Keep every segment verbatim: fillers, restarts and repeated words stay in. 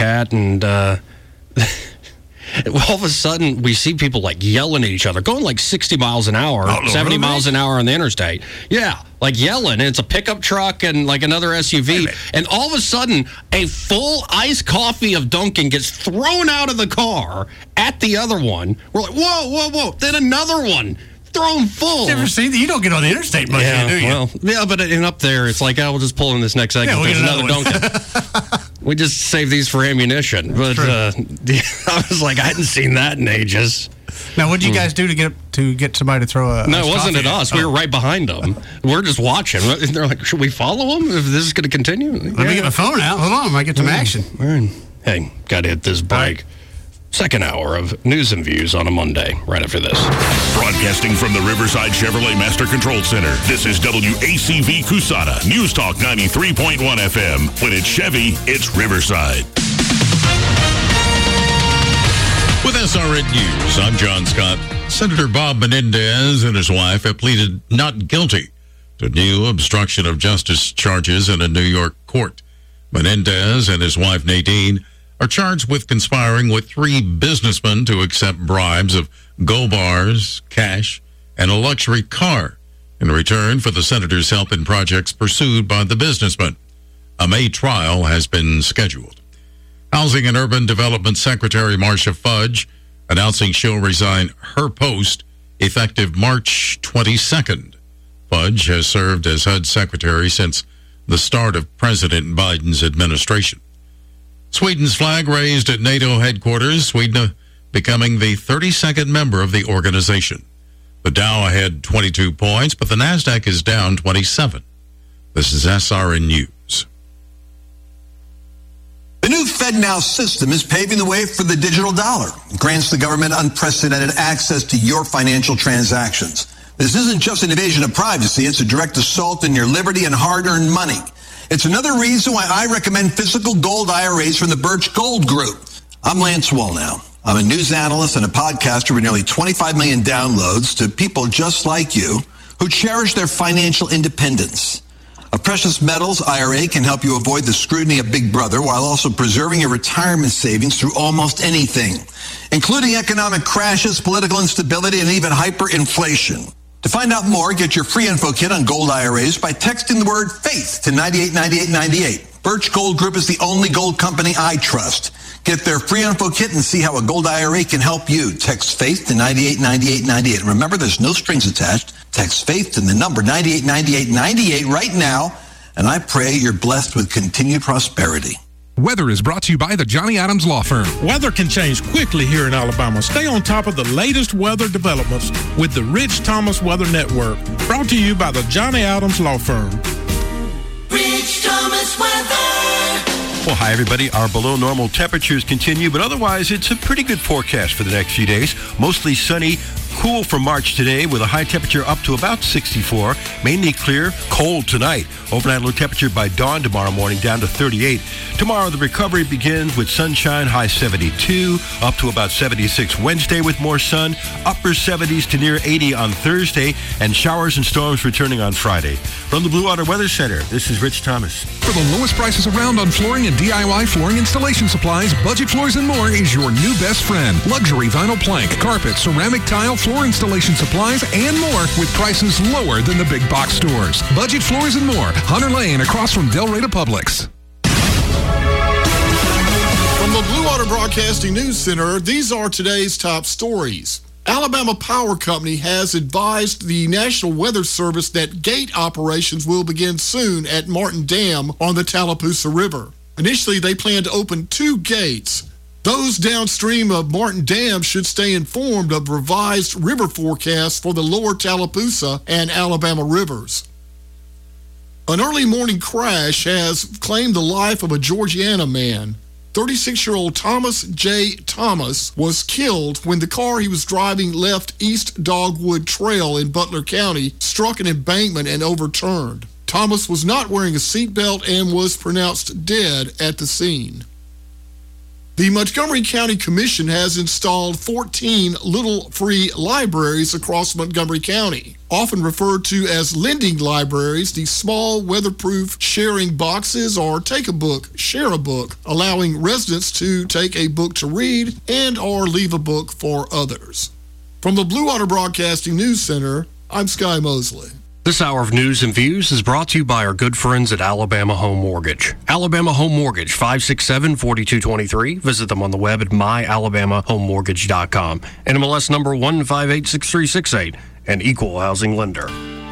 cat, and uh, all of a sudden we see people like yelling at each other, going like sixty miles an hour, oh, seventy really? miles an hour on the interstate. Yeah, like yelling. And it's a pickup truck and like another S U V. And all of a sudden, a full iced coffee of Dunkin' gets thrown out of the car at the other one. We're like, whoa, whoa, whoa. Then another one. Thrown full. You ever seen? You don't get on the interstate much, yeah, do you? Well, yeah, but in up there, it's like, oh, we'll just pull in this next segment. Yeah, we'll There's get another another Dunkin'. We just save these for ammunition. But uh, I was like, I hadn't seen that in ages. Now, what did you guys do to get to get somebody to throw a? No, it wasn't at us. Oh. We were right behind them. We're just watching. They're like, should we follow them if this is going to continue? Let yeah. me get my phone out. Hold on, I might get some action. Hey, got to hit this break. Second hour of News and Views on a Monday, right after this. Broadcasting from the Riverside Chevrolet Master Control Center, this is W A C V Cusana, News Talk ninety-three point one F M. When it's Chevy, it's Riverside. With S R N News, I'm John Scott. Senator Bob Menendez and his wife have pleaded not guilty to new obstruction of justice charges in a New York court. Menendez and his wife Nadine are charged with conspiring with three businessmen to accept bribes of gold bars, cash, and a luxury car in return for the senator's help in projects pursued by the businessmen. A May trial has been scheduled. Housing and Urban Development Secretary Marcia Fudge announcing she'll resign her post effective March twenty-second. Fudge has served as H U D Secretary since the start of President Biden's administration. Sweden's flag raised at NATO headquarters, Sweden becoming the thirty-second member of the organization. The Dow ahead twenty-two points, but the NASDAQ is down twenty-seven. This is S R N News. The new FedNow system is paving the way for the digital dollar. It grants the government unprecedented access to your financial transactions. This isn't just an invasion of privacy, it's a direct assault on your liberty and hard-earned money. It's another reason why I recommend physical gold I R As from the Birch Gold Group. I'm Lance Wallnow. I'm a news analyst and a podcaster with nearly twenty-five million downloads to people just like you who cherish their financial independence. A precious metals I R A can help you avoid the scrutiny of Big Brother while also preserving your retirement savings through almost anything, including economic crashes, political instability, and even hyperinflation. To find out more, get your free info kit on gold I R As by texting the word FAITH to nine eight nine eight nine eight. Birch Gold Group is the only gold company I trust. Get their free info kit and see how a gold I R A can help you. Text FAITH to nine eight nine eight nine eight. Remember, there's no strings attached. Text FAITH to the number nine eight nine eight nine eight right now, and I pray you're blessed with continued prosperity. Weather is brought to you by the Johnny Adams Law Firm. Weather can change quickly here in Alabama. Stay on top of the latest weather developments with the Rich Thomas Weather Network. Brought to you by the Johnny Adams Law Firm. Rich Thomas Weather. Well, hi, everybody. Our below normal temperatures continue, but otherwise it's a pretty good forecast for the next few days. Mostly sunny, cool for March today with a high temperature up to about sixty-four. Mainly clear, cold tonight. Overnight low temperature by dawn tomorrow morning down to thirty-eight. Tomorrow the recovery begins with sunshine, high seventy-two, up to about seventy-six Wednesday with more sun, upper seventies to near eighty on Thursday, and showers and storms returning on Friday. From the Blue Water Weather Center, this is Rich Thomas. For the lowest prices around on flooring and D I Y flooring installation supplies, Budget Floors and More is your new best friend. Luxury vinyl plank, carpet, ceramic tile, floor installation supplies, and more with prices lower than the big box stores. Budget Floors and More, Hunter Lane across from Del Rey to Publix. From the Blue Water Broadcasting News Center, these are today's top stories. Alabama Power Company has advised the National Weather Service that gate operations will begin soon at Martin Dam on the Tallapoosa River. Initially, they plan to open two gates. Those downstream of Martin Dam should stay informed of revised river forecasts for the lower Tallapoosa and Alabama rivers. An early morning crash has claimed the life of a Georgiana man. thirty-six-year-old Thomas J. Thomas was killed when the car he was driving left East Dogwood Trail in Butler County, struck an embankment, and overturned. Thomas was not wearing a seatbelt and was pronounced dead at the scene. The Montgomery County Commission has installed fourteen little free libraries across Montgomery County. Often referred to as lending libraries, these small weatherproof sharing boxes or take a book, share a book, allowing residents to take a book to read and or leave a book for others. From the Blue Water Broadcasting News Center, I'm Sky Mosley. This hour of news and views is brought to you by our good friends at Alabama Home Mortgage. Alabama Home Mortgage, five six seven, four two two three. Visit them on the web at my alabama home mortgage dot com. N M L S number one five eight six three six eight. An equal housing lender.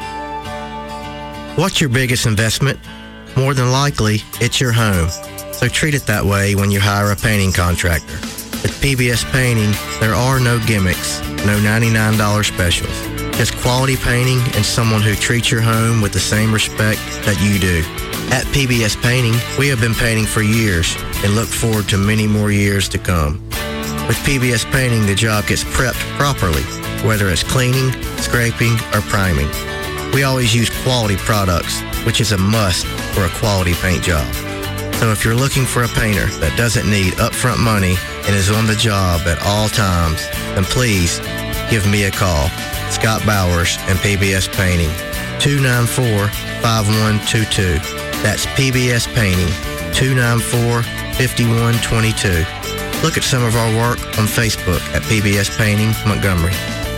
What's your biggest investment? More than likely, it's your home. So treat it that way when you hire a painting contractor. At P B S Painting, there are no gimmicks, no ninety-nine dollars specials. Just quality painting and someone who treats your home with the same respect that you do. At P B S Painting, we have been painting for years and look forward to many more years to come. With P B S Painting, the job gets prepped properly, whether it's cleaning, scraping, or priming. We always use quality products, which is a must for a quality paint job. So if you're looking for a painter that doesn't need upfront money and is on the job at all times, then please give me a call. Scott Bowers and P B S Painting, two nine four, five one two two. That's P B S Painting, two nine four, five one two two. Look at some of our work on Facebook at P B S Painting, Montgomery.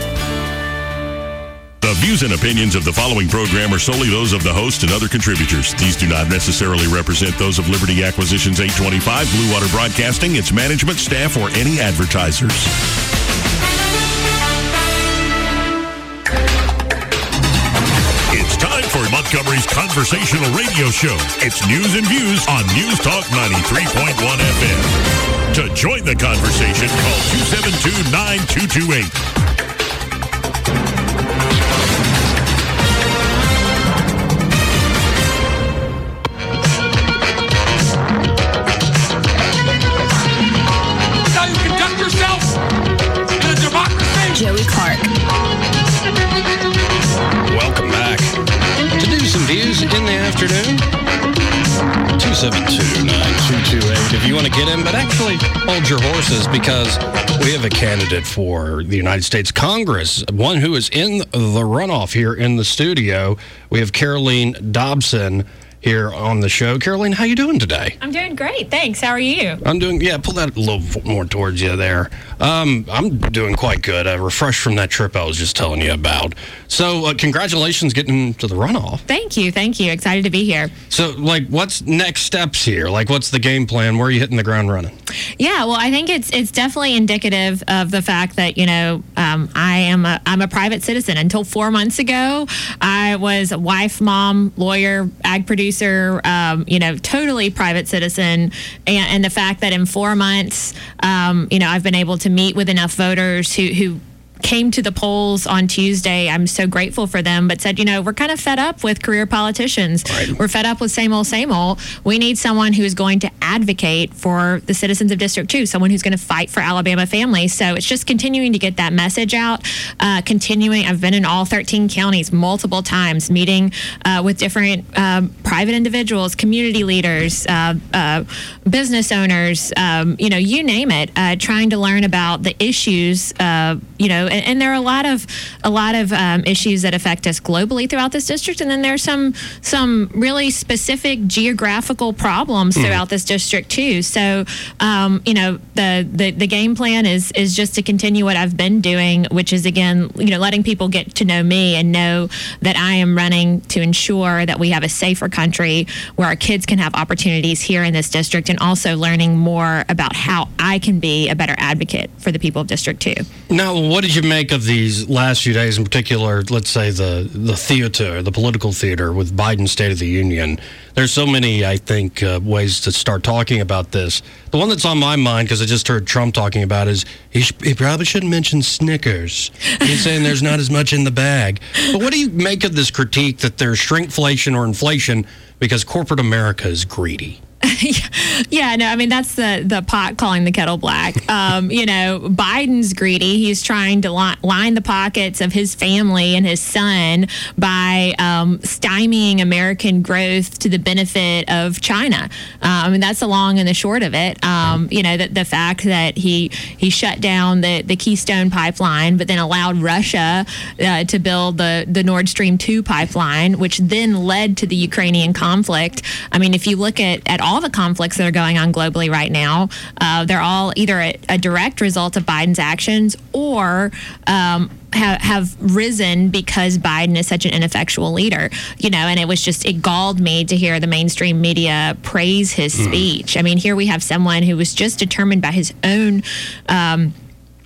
The views and opinions of the following program are solely those of the host and other contributors. These do not necessarily represent those of Liberty Acquisitions eight twenty-five, Blue Water Broadcasting, its management, staff, or any advertisers. It's time for Montgomery's conversational radio show. It's News and Views on News Talk ninety-three point one F M. To join the conversation, call two seven two, nine two two eight. How you conduct yourself in a democracy. Joey Clark. Welcome back to News and Views in the afternoon. two seven two, nine two two eight if you want to get in, but actually hold your horses because we have a candidate for the United States Congress, one who is in the runoff here in the studio. We have Caroline Dobson here on the show. Caroline, how you doing today? I'm doing great, thanks. How are you? I'm doing, yeah, pull that a little more towards you there. Um, I'm doing quite good. Uh, refreshed from that trip I was just telling you about. So uh, congratulations getting to the runoff. Thank you, thank you. Excited to be here. So, like, what's next steps here? Like, what's the game plan? Where are you hitting the ground running? Yeah, well, I think it's it's definitely indicative of the fact that, you know, um, I am a, I'm a private citizen. Until four months ago, I was a wife, mom, lawyer, ag producer, um, you know, totally private citizen. And, and the fact that in four months, um, you know, I've been able to meet with enough voters who, who came to the polls on Tuesday. I'm so grateful for them, but said, you know, we're kind of fed up with career politicians. Right. We're fed up with same old, same old. We need someone who's going to advocate for the citizens of District two, someone who's going to fight for Alabama families. So it's just continuing to get that message out, uh, continuing. I've been in all thirteen counties multiple times, meeting uh, with different uh, private individuals, community leaders, uh, uh, business owners, um, you know, you name it, uh, trying to learn about the issues, uh, you know, And, and there are a lot of a lot of um, issues that affect us globally throughout this district, and then there's some some really specific geographical problems throughout mm. this district too. So, um, you know, the, the the game plan is is just to continue what I've been doing, which is again, you know, letting people get to know me and know that I am running to ensure that we have a safer country where our kids can have opportunities here in this district, and also learning more about how I can be a better advocate for the people of District two. Now, what did you make of these last few days, in particular, let's say the, the theater, the political theater with Biden's State of the Union? There's so many, I think, uh, ways to start talking about this. The one that's on my mind, because I just heard Trump talking about, is he, sh- he probably shouldn't mention Snickers. He's saying there's not as much in the bag. But what do you make of this critique that there's shrinkflation or inflation because corporate America is greedy? Yeah, no, I mean, that's the, the pot calling the kettle black. Um, you know, Biden's greedy. He's trying to li- line the pockets of his family and his son by um, stymieing American growth to the benefit of China. Uh, I mean, that's the long and the short of it. Um, you know, the, the fact that he he shut down the, the Keystone pipeline, but then allowed Russia uh, to build the, the Nord Stream two pipeline, which then led to the Ukrainian conflict. I mean, if you look at, at all the conflicts that are going on globally right now, uh, they're all either a, a direct result of Biden's actions or um, have, have risen because Biden is such an ineffectual leader. You know, and it was just, it galled me to hear the mainstream media praise his mm. speech. I mean, here we have someone who was just determined by his own um,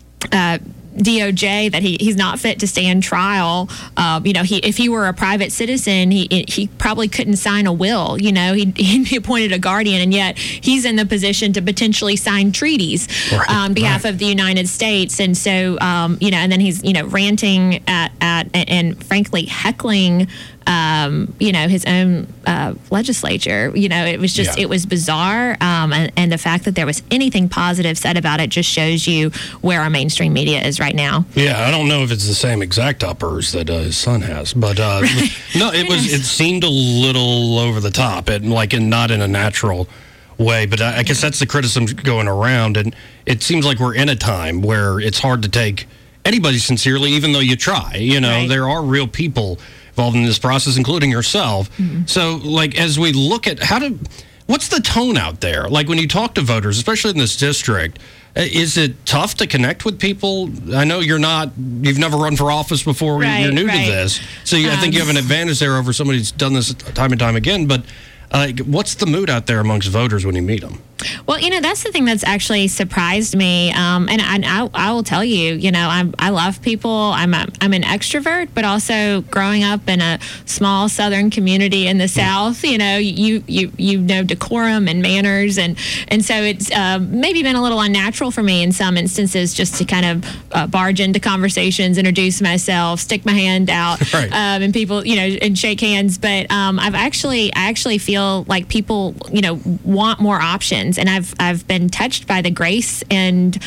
uh, D O J that he, he's not fit to stand trial. Um, you know, he if he were a private citizen, he he probably couldn't sign a will. You know, he he appointed a guardian, and yet he's in the position to potentially sign treaties right, on behalf right. of the United States. And so, um, you know, and then he's you know ranting at at and, and frankly heckling. Um, you know, his own uh, legislature. You know, it was just, yeah. it was bizarre. Um, and, and the fact that there was anything positive said about it just shows you where our mainstream media is right now. Yeah, I don't know if it's the same exact uppers that uh, his son has, but uh, right. no, it was. It seemed a little over the top, and like in not in a natural way. But I, I guess that's the criticism going around, and it seems like we're in a time where it's hard to take anybody sincerely, even though you try. You know, right. there are real people involved in this process, including yourself. Mm-hmm. So, like, as we look at how to, what's the tone out there? Like, when you talk to voters, especially in this district, is it tough to connect with people? I know you're not, you've never run for office before, right, you're new right. to this. So, you, um, I think you have an advantage there over somebody who's done this time and time again. But uh, what's the mood out there amongst voters when you meet them? Well, you know, that's the thing that's actually surprised me. Um, and I, I, I will tell you, you know, I'm, I love people. I'm a, I'm an extrovert, but also growing up in a small Southern community in the South, you know, you you you know decorum and manners. And, and so it's uh, maybe been a little unnatural for me in some instances just to kind of uh, barge into conversations, introduce myself, stick my hand out, right. um, and people, you know, and shake hands. But um, I've actually, I actually feel like people, you know, want more options. And I've I've been touched by the grace and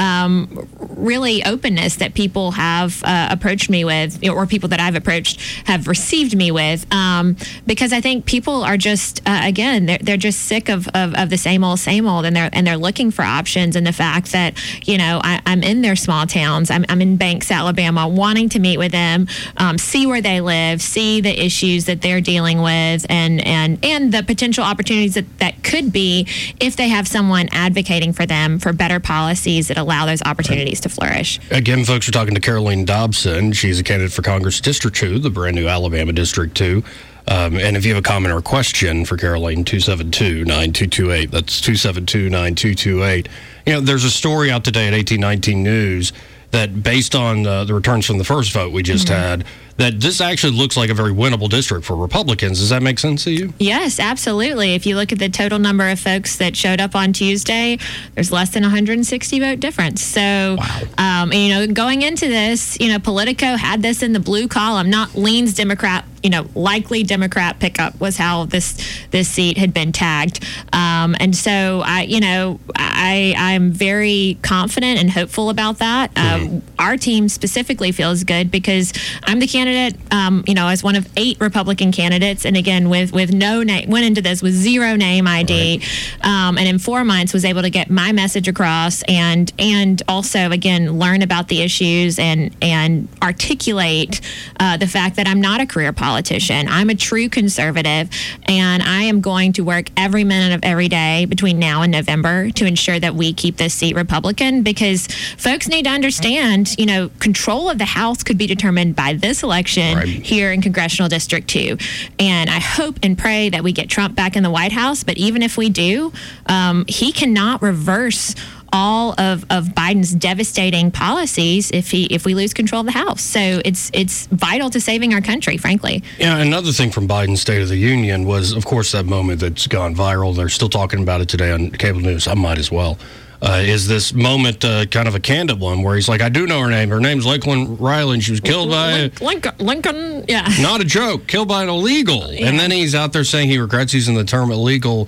um, really openness that people have uh, approached me with, or people that I've approached have received me with, um, because I think people are just uh, again they're they're just sick of, of, of the same old same old, and they're and they're looking for options. And the fact that you know I, I'm in their small towns, I'm I'm in Banks, Alabama, wanting to meet with them, um, see where they live, see the issues that they're dealing with, and and and the potential opportunities that, that could be if they have someone advocating for them for better policies that allow those opportunities to flourish. Again, folks, we're talking to Caroline Dobson. She's a candidate for Congress District two, the brand new Alabama District two. Um, and if you have a comment or a question for Caroline, two seven two, nine two two eight. That's two seven two, nine two two eight. You know, there's a story out today at eighteen nineteen News that based on uh, the returns from the first vote we just mm-hmm. had, that this actually looks like a very winnable district for Republicans. Does that make sense to you? Yes, absolutely. If you look at the total number of folks that showed up on Tuesday, there's less than one hundred sixty vote difference. So, wow. um, and, you know, going into this, you know, Politico had this in the blue column, not leans Democrat, you know, likely Democrat pickup was how this this seat had been tagged. Um, and so, I, you know, I, I'm very confident and hopeful about that. Mm-hmm. Um, our team specifically feels good because I'm the candidate Candidate, um, you know, as one of eight Republican candidates, and again with with no name, went into this with zero name I D, right. um, and in four months was able to get my message across, and and also again learn about the issues and and articulate uh, the fact that I'm not a career politician. I'm a true conservative, and I am going to work every minute of every day between now and November to ensure that we keep this seat Republican, because folks need to understand, you know, control of the House could be determined by this election. Right. Here in Congressional District two. And I hope and pray that we get Trump back in the White House. But even if we do, um, he cannot reverse all of, of Biden's devastating policies if he if we lose control of the House. So it's it's vital to saving our country, frankly. Yeah, another thing from Biden's State of the Union was, of course, that moment that's gone viral. They're still talking about it today on cable news. I might as well. Uh, is this moment uh, kind of a candid one where he's like, I do know her name. Her name's Lakeland Riley, and she was killed by... Lincoln, Lincoln, yeah. Not a joke. Killed by an illegal. Yeah. And then he's out there saying he regrets using the term illegal.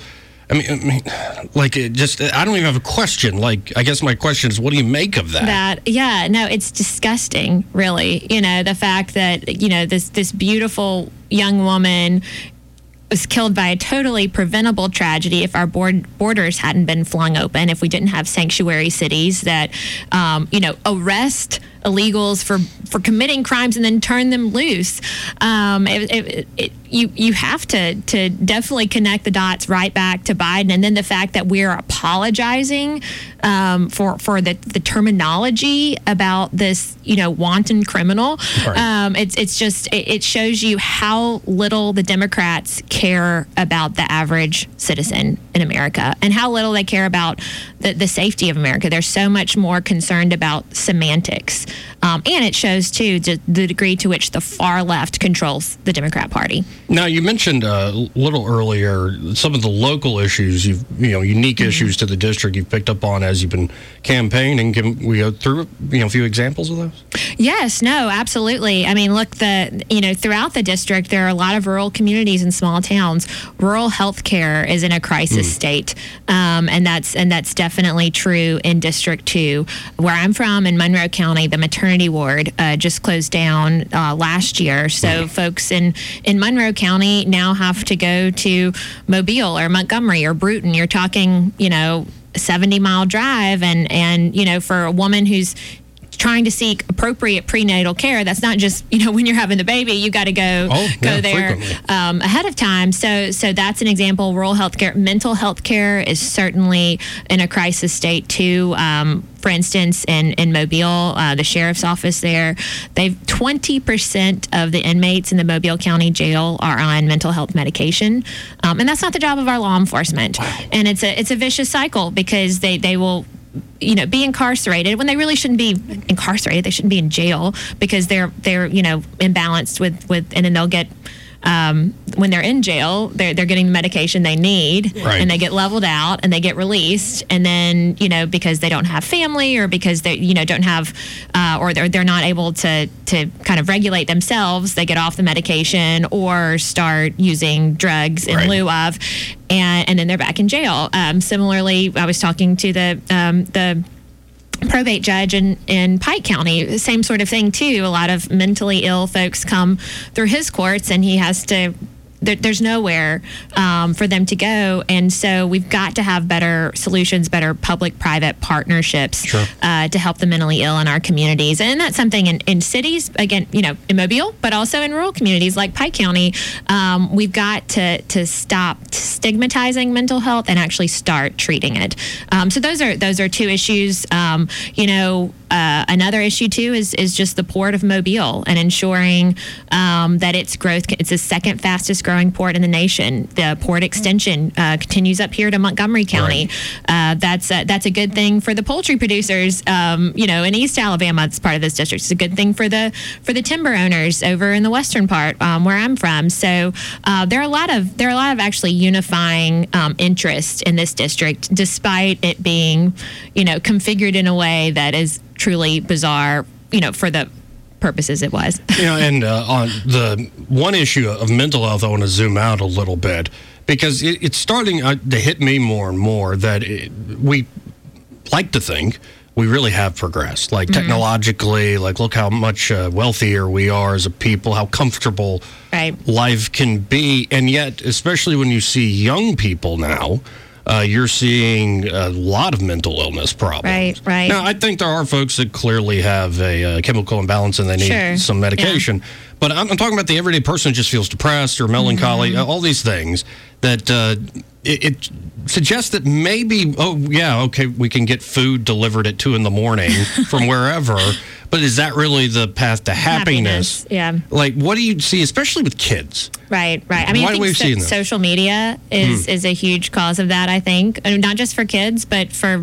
I mean, I mean, like, it just, I don't even have a question. Like, I guess my question is, what do you make of that? That, yeah, no, it's disgusting, really. You know, the fact that, you know, this, this beautiful young woman was killed by a totally preventable tragedy if our board, borders hadn't been flung open, if we didn't have sanctuary cities that, um, you know, arrest illegals for, for committing crimes and then turn them loose. Um, it, it, it, you you have to to definitely connect the dots right back to Biden, and then the fact that we're apologizing um, for for the, the terminology about this, you know, wanton criminal. Right. Um, it's it's just it, it shows you how little the Democrats care about the average citizen in America, and how little they care about the, the safety of America. They're so much more concerned about semantics. Um, and it shows, too, the degree to which the far left controls the Democrat Party. Now, you mentioned uh, a little earlier some of the local issues, you've, you know, unique mm-hmm. issues to the district you've picked up on as you've been campaigning. Can we go through, you know, a few examples of those? Yes, no, absolutely. I mean, look, the you know, throughout the district, there are a lot of rural communities and small towns. Rural health care is in a crisis mm. state, um, and that's and that's definitely true in District two. Where I'm from, in Monroe County, the maternity ward uh, just closed down uh, last year. So mm. folks in, in Monroe County now have to go to Mobile or Montgomery or Bruton. You're talking, you know, a seventy mile drive, and, and you know, for a woman who's trying to seek appropriate prenatal care, that's not just, you know, when you're having the baby, you got to go oh, go yeah, there um, ahead of time. So so that's an example. Rural health care, mental health care is certainly in a crisis state too. Um, for instance, in, in Mobile, uh, the sheriff's office there, they've twenty percent of the inmates in the Mobile County Jail are on mental health medication. Um, and that's not the job of our law enforcement. Wow. And it's a it's a vicious cycle, because they, they will you know, be incarcerated when they really shouldn't be incarcerated. They shouldn't be in jail, because they're they're you know imbalanced with, with and then they'll get um, when they're in jail, they're they're getting the medication they need, right. and they get leveled out and they get released, and then you know because they don't have family, or because they you know don't have uh, or they're they're not able to to kind of regulate themselves, they get off the medication or start using drugs in right. lieu of. And, and then they're back in jail. Um, similarly, I was talking to the um, the probate judge in, in Pike County, same sort of thing too. A lot of mentally ill folks come through his courts, and he has to, there, there's nowhere um, for them to go. And so we've got to have better solutions, better public-private partnerships sure. uh, to help the mentally ill in our communities. And that's something in, in cities, again, you know, in Mobile, but also in rural communities like Pike County. Um, we've got to, to stop stigmatizing mental health and actually start treating it. Um, so those are those are two issues. Um, you know, uh, another issue too is is just the port of Mobile, and ensuring um, that its growth. It's the second fastest growing port in the nation. The port extension uh, continues up here to Montgomery County. Right. Uh, that's a, that's a good thing for the poultry producers. Um, you know, in East Alabama, it's part of this district. It's a good thing for the for the timber owners over in the western part um, where I'm from. So uh, there are a lot of there are a lot of actually unifying um, interest in this district, despite it being, you know, configured in a way that is truly bizarre, you know, for the purposes it was. You know, and uh, on the one issue of mental health, I want to zoom out a little bit, because it, it's starting uh, to hit me more and more that it, we like to think we really have progressed, like mm-hmm. technologically, like look how much uh, wealthier we are as a people, how comfortable right. life can be. And yet, especially when you see young people now, Uh, you're seeing a lot of mental illness problems. Right, right. Now, I think there are folks that clearly have a uh, chemical imbalance and they need sure. some medication. Yeah. But I'm, I'm talking about the everyday person who just feels depressed or melancholy, mm-hmm. all these things that uh, it, it suggests that maybe, oh, yeah, okay, we can get food delivered at two in the morning from wherever. But is that really the path to happiness? happiness? Yeah. Like, what do you see, especially with kids? Right, right. I mean, Why I think so, social media is, mm. is a huge cause of that, I think. Not just for kids, but for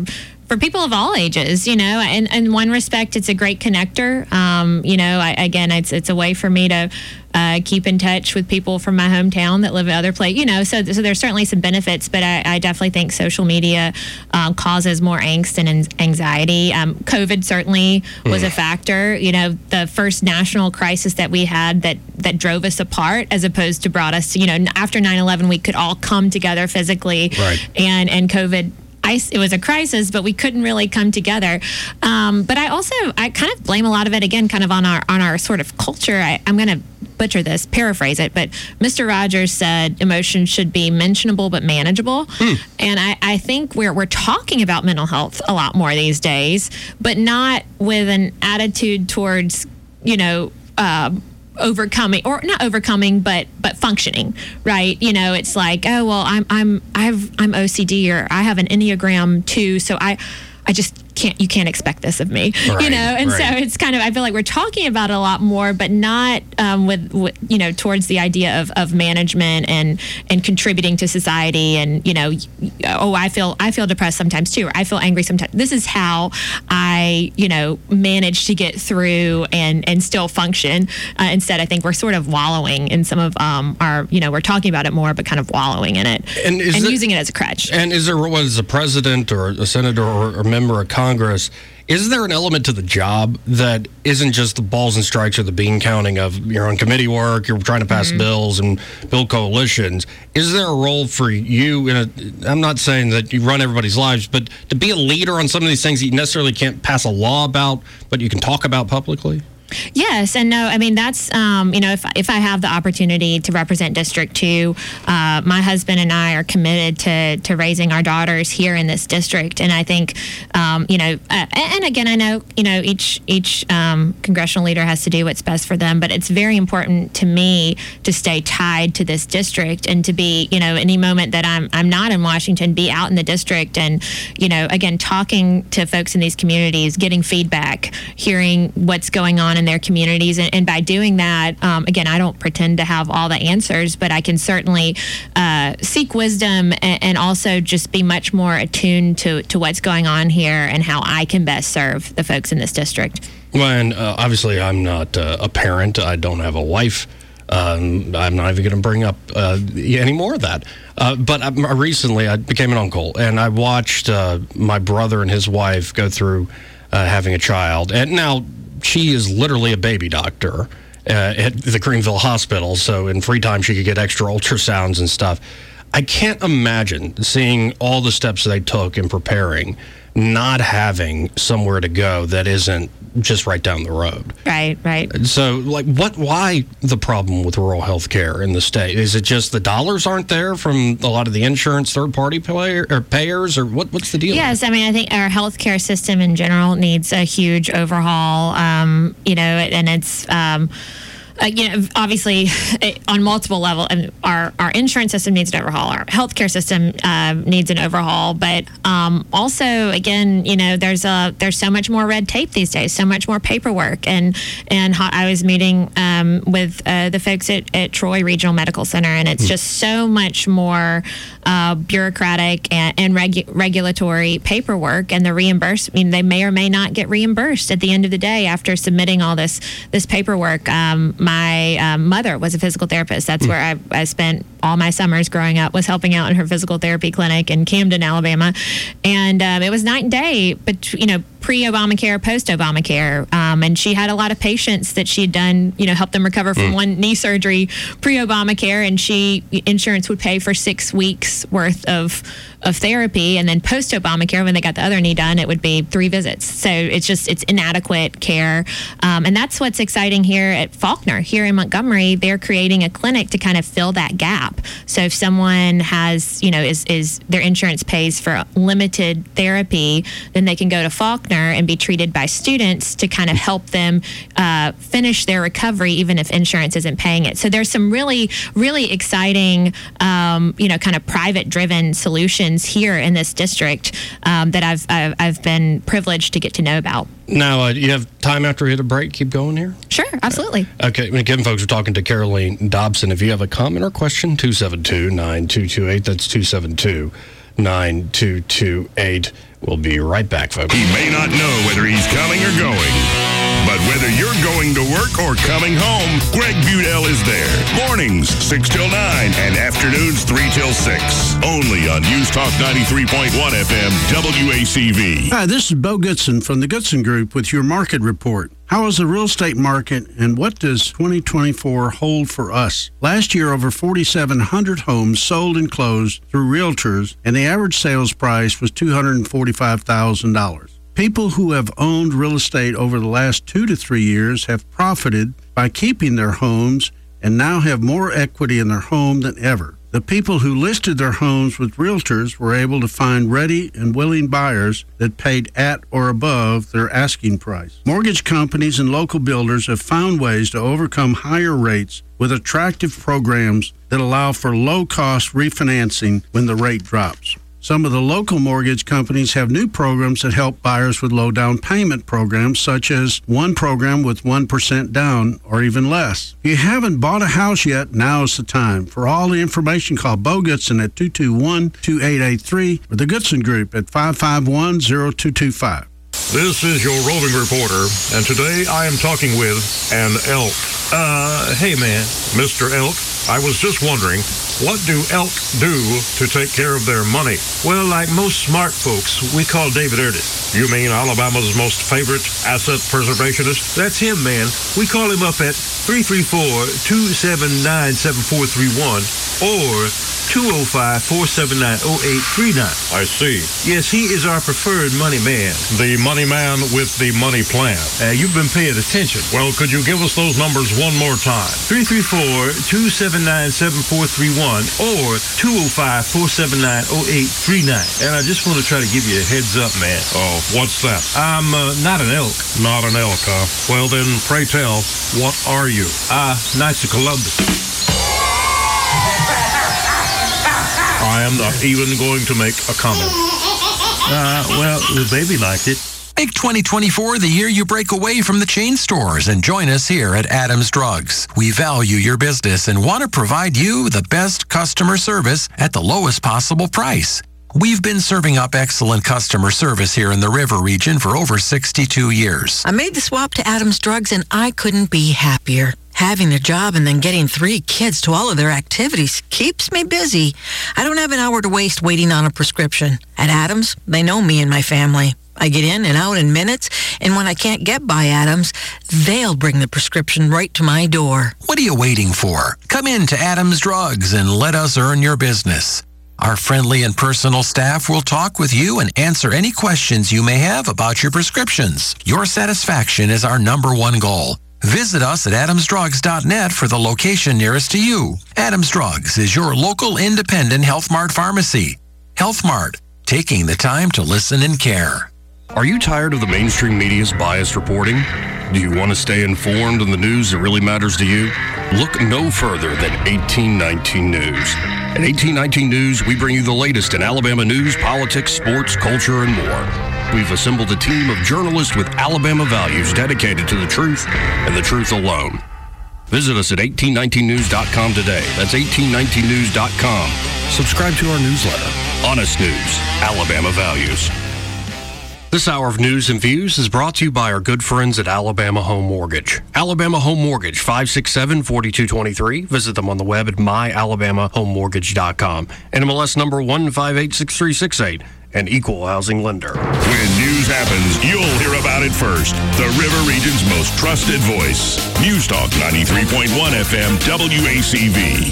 for people of all ages, you know. And in one respect, it's a great connector. Um, you know, I, again, it's it's a way for me to uh, keep in touch with people from my hometown that live at other places. You know, so so there's certainly some benefits, but I, I definitely think social media um, causes more angst and anxiety. Um, COVID certainly was a factor. You know, the first national crisis that we had that that drove us apart, as opposed to brought us. You know, after nine eleven, we could all come together physically, right. and and COVID. It was a crisis, but we couldn't really come together. Um, but I also, I kind of blame a lot of it, again, kind of on our on our sort of culture. I, I'm going to butcher this, paraphrase it, but Mister Rogers said emotions should be mentionable but manageable. Mm. And I, I think we're, we're talking about mental health a lot more these days, but not with an attitude towards, you know, uh, overcoming or not overcoming but but functioning, right? You know, it's like, oh well, I'm I'm I've I'm O C D, or I have an Enneagram two, so I I just can't you can't expect this of me, right, you know. And right. so it's kind of, I feel like we're talking about it a lot more, but not um, with, with you know, towards the idea of, of management and and contributing to society. And you know, oh, I feel I feel depressed sometimes too, or I feel angry sometimes. This is how I you know manage to get through and and still function. Uh, instead, I think we're sort of wallowing in some of um, our you know we're talking about it more, but kind of wallowing in it and, is and it, using it as a crutch. And is there, what is a president or a senator or a member of Congress, is there an element to the job that isn't just the balls and strikes or the bean counting of you're on committee work, you're trying to pass mm-hmm. bills and build coalitions? Is there a role for you in a, I'm not saying that you run everybody's lives, but to be a leader on some of these things that you necessarily can't pass a law about, but you can talk about publicly? Yes, and no, I mean, that's, um, you know, if, if I have the opportunity to represent District two, uh, my husband and I are committed to, to raising our daughters here in this district. And I think, um, you know, uh, and, and again, I know, you know, each each um, congressional leader has to do what's best for them, but it's very important to me to stay tied to this district and to be, you know, any moment that I'm, I'm not in Washington, be out in the district and, you know, again, talking to folks in these communities, getting feedback, hearing what's going on in their communities. And, and by doing that, um, again, I don't pretend to have all the answers, but I can certainly uh, seek wisdom and, and also just be much more attuned to, to what's going on here and how I can best serve the folks in this district. Well, and uh, obviously I'm not uh, a parent. I don't have a wife. Um, I'm not even going to bring up uh, any more of that. Uh, but I, recently I became an uncle, and I watched uh, my brother and his wife go through uh, having a child. And now she is literally a baby doctor uh, at the Greenville Hospital, so in free time she could get extra ultrasounds and stuff. I can't imagine seeing all the steps they took in preparing, not having somewhere to go that isn't just right down the road. Right, right. So, like, what? Why the problem with rural health care in the state? Is it just the dollars aren't there from a lot of the insurance third-party payer, or payers, or what? What's the deal? Yes, I mean, I think our healthcare system in general needs a huge overhaul. Um, you know, and it's. Um, Uh, you know, obviously, it, on multiple levels, and our, our insurance system needs an overhaul. Our healthcare system uh, needs an overhaul. But um, also, again, you know, there's a there's so much more red tape these days, so much more paperwork. And and I was meeting um, with uh, the folks at, at Troy Regional Medical Center, and it's just so much more uh, bureaucratic and, and regu- regulatory paperwork. And the reimbursement, I mean, they may or may not get reimbursed at the end of the day after submitting all this this paperwork. Um, My um, mother was a physical therapist. That's mm. where I, I spent all my summers growing up, was helping out in her physical therapy clinic in Camden, Alabama. And um, it was night and day, but, you know, pre-Obamacare, post-Obamacare. Um, and she had a lot of patients that she had done, you know, helped them recover from mm. one knee surgery pre-Obamacare. And she, insurance would pay for six weeks worth of of therapy. And then post-Obamacare, when they got the other knee done, it would be three visits. So it's just, it's inadequate care. Um, and that's what's exciting here at Faulkner. Here in Montgomery, they're creating a clinic to kind of fill that gap. So if someone has, you know, is, is their insurance pays for limited therapy, then they can go to Faulkner and be treated by students to kind of help them uh, finish their recovery, even if insurance isn't paying it. So there's some really, really exciting, um, you know, kind of private-driven solutions here in this district um, that I've, I've I've been privileged to get to know about. Now, uh, you have time after we hit a break? Keep going here? Sure, absolutely. Uh, okay, again, folks, we're talking to Caroline Dobson. If you have a comment or question, two seven two, nine two two eight. That's two seven two, nine two two eight. We'll be right back, folks. He may not know whether he's coming or going, but whether you're going to work or coming home, Greg Budell is there. Mornings, six till nine, and afternoons, three till six. Only on News Talk ninety-three point one F M, W A C V. Hi, this is Bo Goodson from the Goodson Group with your market report. How is the real estate market, and what does twenty twenty-four hold for us? Last year, over forty-seven hundred homes sold and closed through realtors, and the average sales price was two hundred forty-five thousand dollars. People who have owned real estate over the last two to three years have profited by keeping their homes and now have more equity in their home than ever. The people who listed their homes with realtors were able to find ready and willing buyers that paid at or above their asking price. Mortgage companies and local builders have found ways to overcome higher rates with attractive programs that allow for low-cost refinancing when the rate drops. Some of the local mortgage companies have new programs that help buyers with low down payment programs, such as one program with one percent down or even less. If you haven't bought a house yet, now is the time. For all the information, call Bo Goodson at two two one, two eight eight three or the Goodson Group at five five one, zero two two five. This is your roving reporter, and today I am talking with an elk. Uh, hey man, Mister Elk, I was just wondering, what do elk do to take care of their money? Well, like most smart folks, we call David Erdis. You mean Alabama's most favorite asset preservationist? That's him, man. We call him up at three three four, two seven nine, seven four three one or two oh five, four seven nine, oh eight three nine. I see. Yes, he is our preferred money man. The money man with the money plan. Uh, you've been paying attention. Well, could you give us those numbers one more time? three three four, two seven nine, seven four three one or two oh five, four seven nine, oh eight three nine. And I just want to try to give you a heads up, man. Oh, what's that? I'm uh, not an elk. Not an elk, huh? Well, then, pray tell, what are you? Ah, uh, Knights of Columbus. I am not even going to make a comment. Uh, well, the baby liked it. Make twenty twenty-four the year you break away from the chain stores and join us here at Adams Drugs. We value your business and want to provide you the best customer service at the lowest possible price. We've been serving up excellent customer service here in the River region for over sixty-two years. I made the swap to Adams Drugs and I couldn't be happier. Having a job and then getting three kids to all of their activities keeps me busy. I don't have an hour to waste waiting on a prescription. At Adams, they know me and my family. I get in and out in minutes, and when I can't get by Adams, they'll bring the prescription right to my door. What are you waiting for? Come in to Adams Drugs and let us earn your business. Our friendly and personal staff will talk with you and answer any questions you may have about your prescriptions. Your satisfaction is our number one goal. Visit us at adams drugs dot net for the location nearest to you. Adams Drugs is your local independent Health Mart pharmacy. Health Mart, taking the time to listen and care. Are you tired of the mainstream media's biased reporting? Do you want to stay informed on the news that really matters to you? Look no further than eighteen nineteen News. At eighteen nineteen News, we bring you the latest in Alabama news, politics, sports, culture, and more. We've assembled a team of journalists with Alabama values dedicated to the truth and the truth alone. Visit us at eighteen nineteen news dot com today. That's eighteen nineteen news dot com. Subscribe to our newsletter. Honest News, Alabama Values. This hour of news and views is brought to you by our good friends at Alabama Home Mortgage. Alabama Home Mortgage, five six seven, four two two three. Visit them on the web at my alabama home mortgage dot com. N M L S number one five eight six three six eight. An equal housing lender. When news happens, you'll hear about it first. The River Region's most trusted voice. News Talk ninety-three point one F M, W A C V.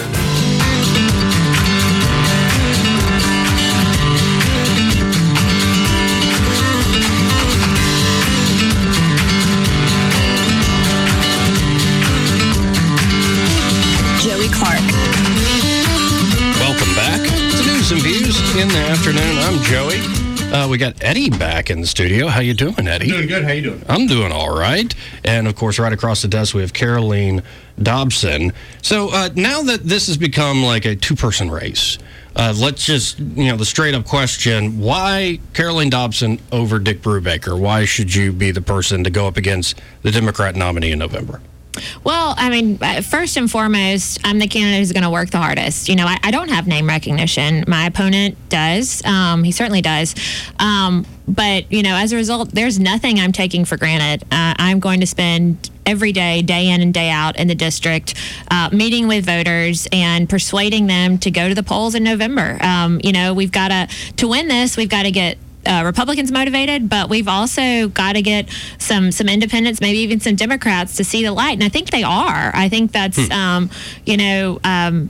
And views in the afternoon. I'm Joey. Uh, we got Eddie back in the studio. How you doing, Eddie? Doing good. How you doing? I'm doing all right. And of course, right across the desk we have Caroline Dobson. So uh, now that this has become like a two-person race, uh, let's just, you know, the straight-up question: why Caroline Dobson over Dick Brubaker? Why should you be the person to go up against the Democrat nominee in November? Well, I mean, first and foremost, I'm the candidate who's going to work the hardest. You know, I, I don't have name recognition. My opponent does. Um, he certainly does. Um, but, you know, as a result, there's nothing I'm taking for granted. Uh, I'm going to spend every day, day in and day out in the district, uh, meeting with voters and persuading them to go to the polls in November. Um, you know, we've got to, to win this, we've got to get Uh, Republicans motivated, but we've also got to get some some independents, maybe even some Democrats, to see the light, and I think they are. I think that's, hmm. um, you know, um,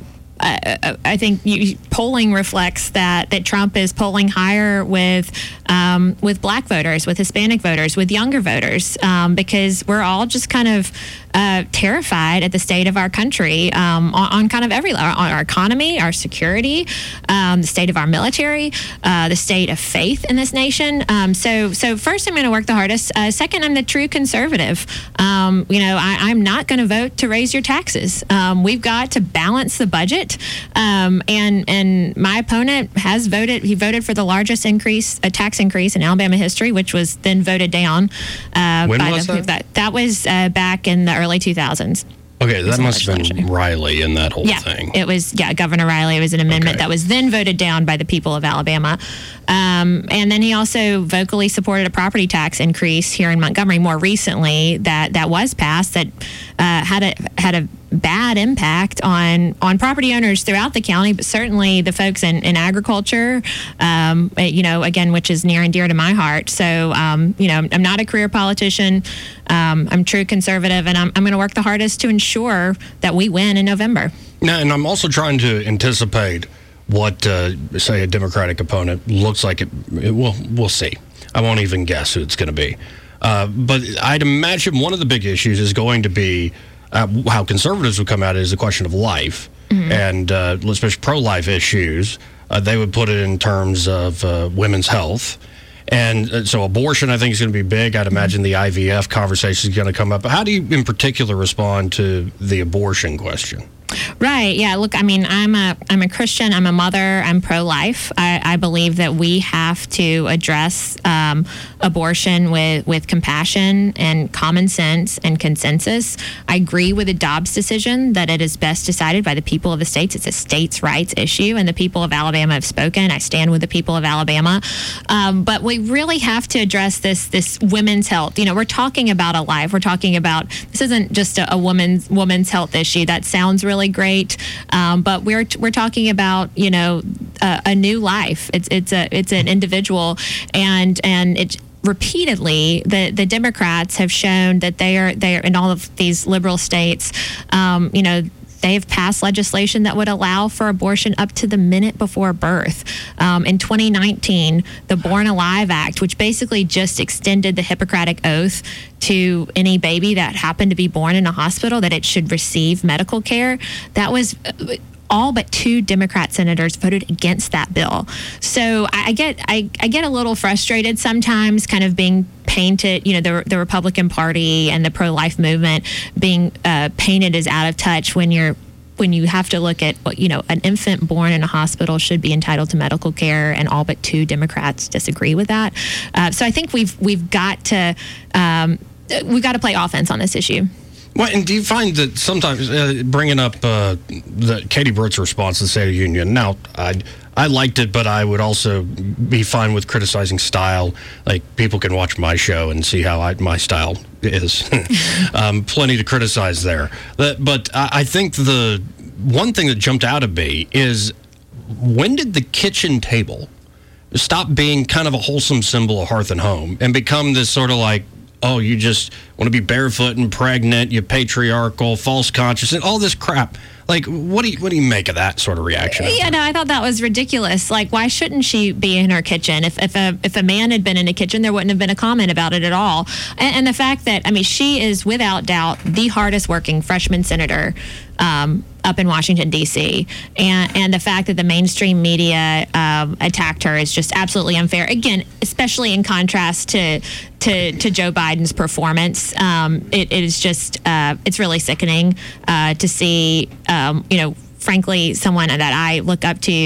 I, I think you, polling reflects that that Trump is polling higher with um, with Black voters, with Hispanic voters, with younger voters, um, because we're all just kind of uh, terrified at the state of our country um, on, on kind of every on our economy, our security, um, the state of our military, uh, the state of faith in this nation. Um, so, so first, I'm going to work the hardest. Uh, second, I'm the true conservative. Um, you know, I, I'm not going to vote to raise your taxes. Um, we've got to balance the budget. Um, and and my opponent has voted. He voted for the largest increase, a tax increase in Alabama history, which was then voted down. Uh, when by was the, that? that? That was uh, back in the early two thousands. Okay, that must have been Riley in that whole yeah, thing. It was, yeah, Governor Riley. It was an amendment Okay. that was then voted down by the people of Alabama. Um, and then he also vocally supported a property tax increase here in Montgomery more recently that, that was passed that uh, had a had a bad impact on on property owners throughout the county, but certainly the folks in, in agriculture, um, you know, again, which is near and dear to my heart. So, um, you know, I'm, I'm not a career politician. Um, I'm true conservative, and I'm, I'm going to work the hardest to ensure that we win in November. Now, and I'm also trying to anticipate what, uh, say, a Democratic opponent looks like. It, it will, we'll see. I won't even guess who it's going to be. Uh, but I'd imagine one of the big issues is going to be uh, how conservatives would come at it is the question of life, mm-hmm. and uh, especially pro-life issues. Uh, they would put it in terms of uh, women's health. And uh, so abortion, I think, is going to be big. I'd imagine the I V F conversation is going to come up. But how do you, in particular, respond to the abortion question? Right. Yeah. Look, I mean, I'm a I'm a Christian. I'm a mother. I'm pro-life. I, I believe that we have to address um, abortion with, with compassion and common sense and consensus. I agree with the Dobbs decision that it is best decided by the people of the states. It's a states' rights issue, and the people of Alabama have spoken. I stand with the people of Alabama. Um, but we really have to address this this women's health. You know, we're talking about a life. We're talking about this isn't just a, a woman's woman's health issue. That sounds really great, um, but we're we're talking about you know a, a new life. It's it's a it's an individual, and and it repeatedly the the Democrats have shown that they are they are in all of these liberal states. Um, you know. They have passed legislation that would allow for abortion up to the minute before birth. Um, in twenty nineteen, the Born Alive Act, which basically just extended the Hippocratic Oath to any baby that happened to be born in a hospital, that it should receive medical care, that was all but two Democrat senators voted against that bill. So I, I get I, I get a little frustrated sometimes, kind of being painted, you know, the the Republican Party and the pro-life movement being uh, painted as out of touch when you're when you have to look at, you know, an infant born in a hospital should be entitled to medical care, and all but two Democrats disagree with that. Uh, so I think we've we've got to um, we've got to play offense on this issue. Well, and do you find that sometimes uh, bringing up uh, the Katie Britt's response to the State of the Union? Now, I I liked it, but I would also be fine with criticizing style. Like, people can watch my show and see how I, my style is. um, plenty to criticize there. But, but I, I think the one thing that jumped out at me is, when did the kitchen table stop being kind of a wholesome symbol of hearth and home and become this sort of like, oh, you just want to be barefoot and pregnant, you patriarchal, false conscious, and all this crap. Like, what do you what do you make of that sort of reaction? Yeah, no, I thought that was ridiculous. Like, why shouldn't she be in her kitchen? If if a if a man had been in a kitchen, there wouldn't have been a comment about it at all. And, and the fact that, I mean, she is without doubt the hardest working freshman senator um, up in Washington, D C, and and the fact that the mainstream media um, attacked her is just absolutely unfair. Again, especially in contrast to to, to Joe Biden's performance, um, it, it is just uh, it's really sickening uh, to see. Um, you know, frankly, someone that I look up to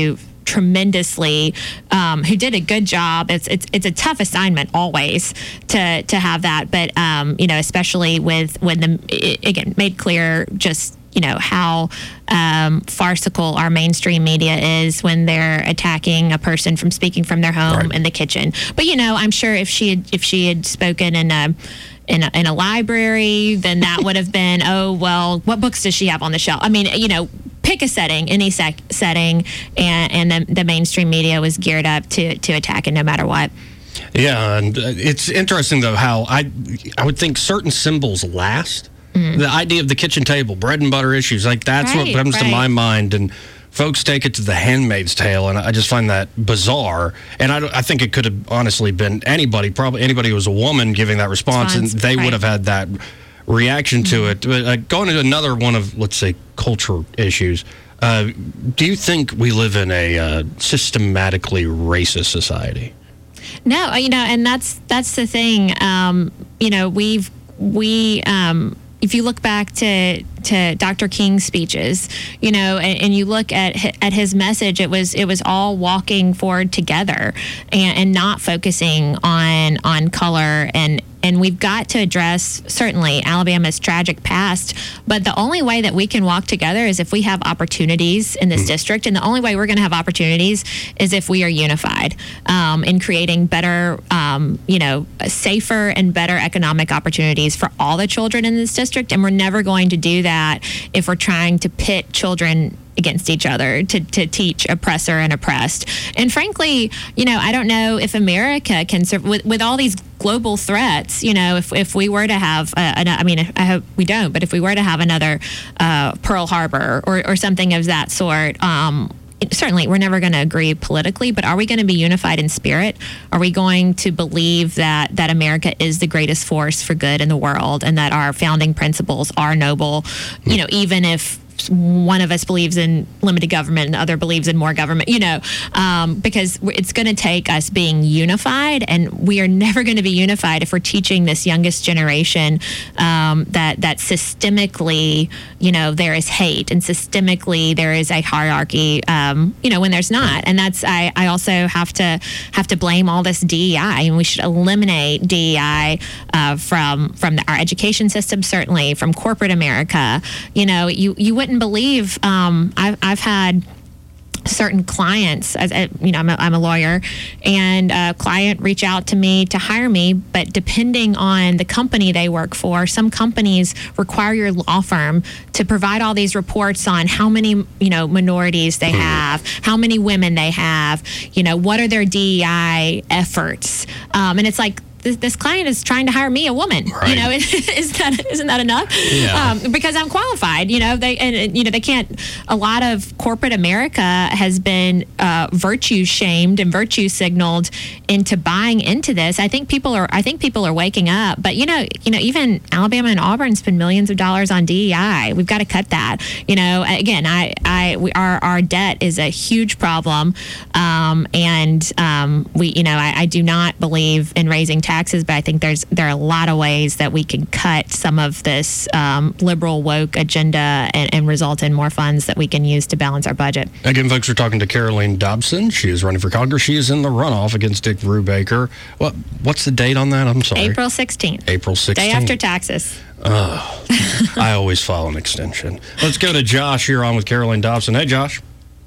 tremendously, um, who did a good job. It's it's it's a tough assignment always to to have that, but um, you know, especially with when the it, again made clear just. You know, how um, farcical our mainstream media is when they're attacking a person from speaking from their home Right. in the kitchen. But, you know, I'm sure if she had, if she had spoken in a, in a, in a library, then that would have been, oh, well, what books does she have on the shelf? I mean, you know, pick a setting, any sec- setting, and, and the, the mainstream media was geared up to, to attack it no matter what. Yeah, and uh, it's interesting, though, how I, I would think certain symbols last. The idea of the kitchen table, bread and butter issues, like that's Right, what comes right. to my mind. And folks take it to The Handmaid's Tale, and I just find that bizarre. And I, don't- I think it could have honestly been anybody, probably anybody who was a woman giving that response, Response, and they right. would have had that reaction to it. But uh, going to another one of, let's say, cultural issues, uh, do you think we live in a uh, systematically racist society? No, you know, and that's that's the thing. Um, you know, we've we um, if you look back to to Doctor King's speeches, you know, and, and you look at hi- at his message, it was it was all walking forward together and, and not focusing on on color. And and we've got to address certainly Alabama's tragic past, but the only way that we can walk together is if we have opportunities in this district, and the only way we're going to have opportunities is if we are unified um, in creating better, um, you know, safer and better economic opportunities for all the children in this district. And we're never going to do that if we're trying to pit children against each other to, to teach oppressor and oppressed. And frankly, you know, I don't know if America can serve with, with all these global threats. You know, if if we were to have, uh, an, I mean, I hope we don't, but if we were to have another uh, Pearl Harbor or, or something of that sort, um, it, certainly we're never going to agree politically, but are we going to be unified in spirit? Are we going to believe that that America is the greatest force for good in the world, and that our founding principles are noble, you know, even if one of us believes in limited government and the other believes in more government, you know, um, because it's going to take us being unified, and we are never going to be unified if we're teaching this youngest generation um, that that systemically, you know, there is hate, and systemically there is a hierarchy, um, you know, when there's not. And that's, I, I also have to have to blame all this D E I, and we should eliminate D E I uh, from from the, our education system, certainly from corporate America. You know, you you wouldn't believe, um, I've, I've had certain clients, as a, you know, I'm a, I'm a lawyer, and a client reach out to me to hire me, but depending on the company they work for, some companies require your law firm to provide all these reports on how many, you know, minorities they have, how many women they have, you know, what are their D E I efforts, um, and it's like, This, this client is trying to hire me, a woman. Right. You know, is that isn't that enough? Yeah. Um, because I'm qualified. You know, they and, and you know they can't. A lot of corporate America has been uh, virtue shamed and virtue signaled into buying into this. I think people are. I think people are waking up. But you know, you know, even Alabama and Auburn spend millions of dollars on D E I. We've got to cut that. You know, again, I, I, we, our, our debt is a huge problem, um, and um, we, you know, I, I do not believe in raising taxes, but I think there's there are a lot of ways that we can cut some of this um, liberal woke agenda and, and result in more funds that we can use to balance our budget. Again, folks, we're talking to Caroline Dobson. She is running for Congress. She is in the runoff against Dick Brubaker. What What's the date on that? I'm sorry. April sixteenth. April sixteenth. Day after taxes. Oh, I always file an extension. Let's go to Josh here on with Caroline Dobson. Hey, Josh.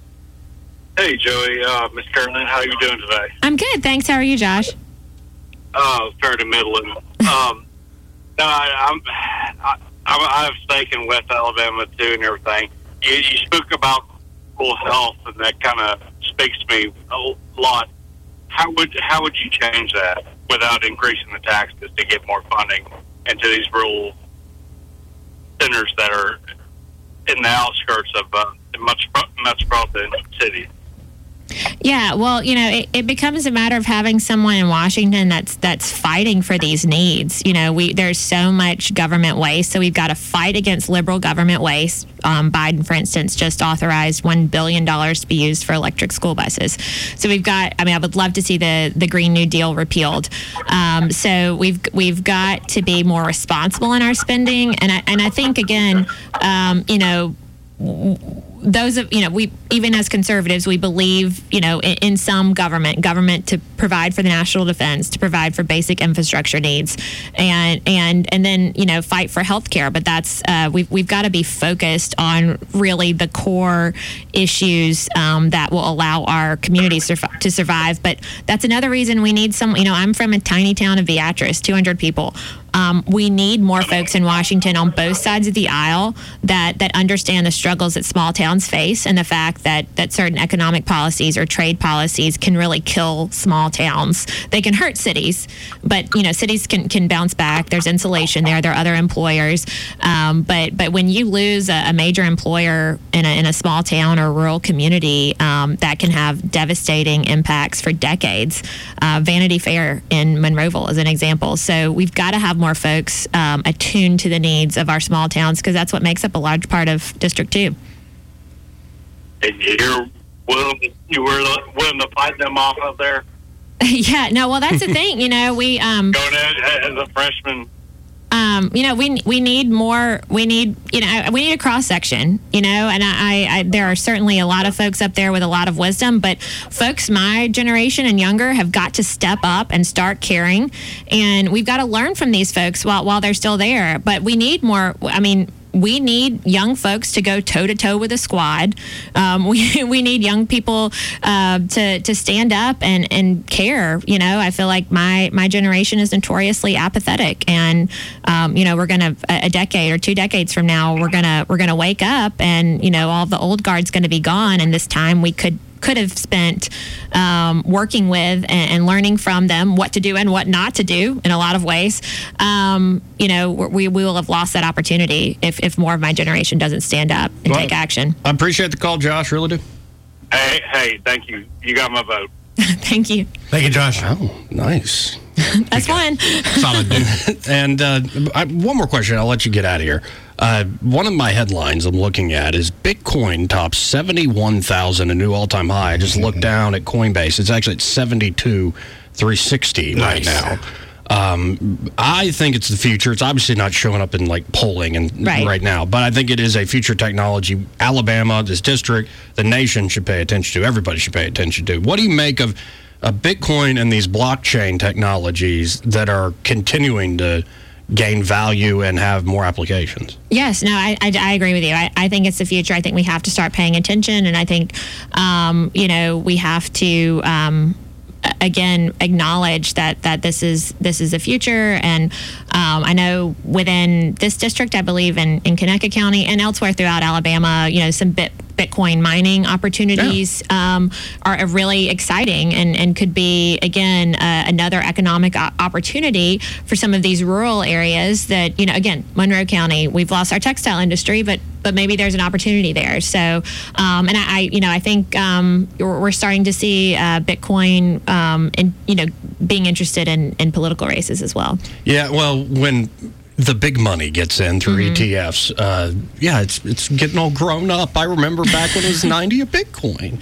Hey, Joey. Uh, Miss Caroline, how are you doing today? I'm good, thanks. How are you, Josh? Uh, fairly middling. Um, no, I, I'm, I, I have stake in West Alabama, too, and everything. You, you spoke about rural health, and that kind of speaks to me a lot. How would how would you change that without increasing the taxes to get more funding into these rural centers that are in the outskirts of uh, much metropolitan cities? Yeah, well, you know, it, it becomes a matter of having someone in Washington that's that's fighting for these needs. You know, we there's so much government waste, so we've got to fight against liberal government waste. Um, Biden, for instance, just authorized one billion dollars to be used for electric school buses. So we've got, I mean, I would love to see the, the Green New Deal repealed. Um, so we've we've got to be more responsible in our spending. And I, and I think, again, um, you know, those of, you know, we, even as conservatives, we believe, you know, in, in some government, government to provide for the national defense, to provide for basic infrastructure needs, and and and then, you know, fight for health care. But that's, uh, we've, we've got to be focused on really the core issues um, that will allow our communities to, to survive. But that's another reason we need some, you know, I'm from a tiny town of Beatrice, two hundred people. Um, we need more folks in Washington on both sides of the aisle that, that understand the struggles that small towns face, and the fact that, that certain economic policies or trade policies can really kill small towns. They can hurt cities, but, you know, cities can, can bounce back. There's insulation there. There are other employers. Um, but but when you lose a, a major employer in a, in a small town or rural community, um, that can have devastating impacts for decades. Uh, Vanity Fair in Monroeville is an example. So we've got to have more folks um, attuned to the needs of our small towns, because that's what makes up a large part of District two. And you're willing, you were willing to fight them off up there? Yeah, no, well, that's the thing. You know, we... Um, Going as a freshman... Um, you know, we we need more. We need, you know, we need a cross section. You know, and I, I, there are certainly a lot of folks up there with a lot of wisdom, but folks my generation and younger have got to step up and start caring, and we've got to learn from these folks while while they're still there. But we need more. I mean, we need young folks to go toe to toe with a squad. Um, we we need young people uh, to to stand up and, and care. You know, I feel like my my generation is notoriously apathetic, and um, you know, we're gonna a decade or two decades from now, we're gonna we're gonna wake up, and you know, all the old guard's gonna be gone, and this time we could. could have spent um, working with and, and learning from them what to do and what not to do in a lot of ways. Um, you know, we, we will have lost that opportunity if, if more of my generation doesn't stand up and well, take action. I appreciate the call, Josh. Really do. Hey, hey, thank you. You got my vote. Thank you. Thank you, Josh. Oh, nice. That's fun. Solid, dude. And uh, I, one more question. I'll let you get out of here. Uh, one of my headlines I'm looking at is Bitcoin tops seventy-one thousand, a new all-time high. I just looked down at Coinbase. It's actually at seventy-two three sixty right now. Um, I think it's the future. It's obviously not showing up in like polling and right. right now, but I think it is a future technology. Alabama, this district, the nation should pay attention to. Everybody should pay attention to. What do you make of uh, Bitcoin and these blockchain technologies that are continuing to gain value and have more applications? Yes, no, I, I, I agree with you. I, I think it's the future. I think we have to start paying attention, and I think, um, you know, we have to, um, again, acknowledge that that this is this is the future. And um, I know within this district, I believe in, in Conecuh County and elsewhere throughout Alabama, you know, some bit Bitcoin mining opportunities yeah. um, are really exciting and, and could be, again, uh, another economic o- opportunity for some of these rural areas that, you know, again, Monroe County, we've lost our textile industry, but but maybe there's an opportunity there. So, um, and I, I, you know, I think um, we're starting to see uh, Bitcoin, um, and, you know, being interested in, in political races as well. Yeah, well, when the big money gets in through mm-hmm. E T Fs. Uh, yeah, it's it's getting all grown up. I remember back when it was ninety a Bitcoin.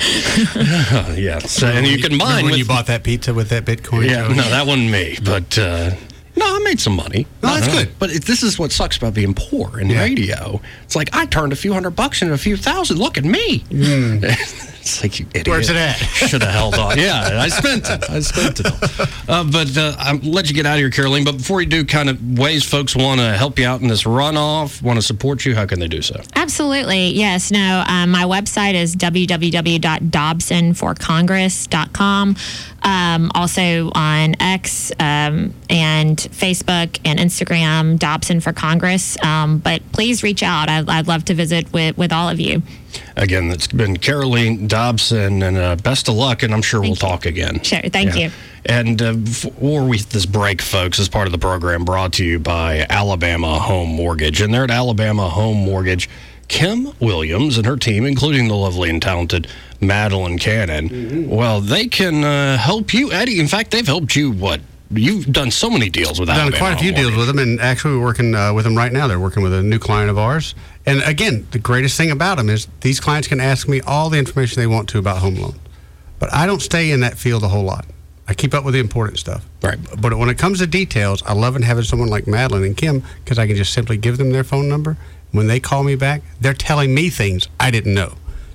uh, yeah, so, and you can mine when with, you bought that pizza with that Bitcoin. Yeah, Joey? No, that wasn't me, but. Uh, No, I made some money. No, that's good. But it, this is what sucks about being poor in yeah. radio. It's like, I turned a few hundred bucks into a few thousand. Look at me. Mm. It's like, you idiot. Where's it at? Should have held on. Yeah, I spent it. I spent it all. Uh, but uh, I'll let you get out of here, Caroline. But before you do, kind of ways folks want to help you out in this runoff, want to support you, how can they do so? Absolutely. Yes. No, um, my website is w w w dot dobson for congress dot com. Um, also on X um, and Facebook and Instagram, Dobson for Congress. Um, but please reach out. I'd, I'd love to visit with, with all of you. Again, it's been Caroline Dobson, and uh, best of luck, and I'm sure Thank we'll you. talk again. Sure. Thank yeah. you. And uh, before we this break, folks, as part of the program brought to you by Alabama Home Mortgage. And they're at Alabama Home Mortgage. Kim Williams and her team, including the lovely and talented Madeline Cannon, mm-hmm. well, they can uh, help you, Eddie. In fact, they've helped you, what? You've done so many deals with I've Alabama done quite a few deals with them, and actually we're working uh, with them right now. They're working with a new client of ours. And again, the greatest thing about them is these clients can ask me all the information they want to about home loans. But I don't stay in that field a whole lot. I keep up with the important stuff. Right. But when it comes to details, I love having someone like Madeline and Kim because I can just simply give them their phone number. When they call me back, they're telling me things I didn't know.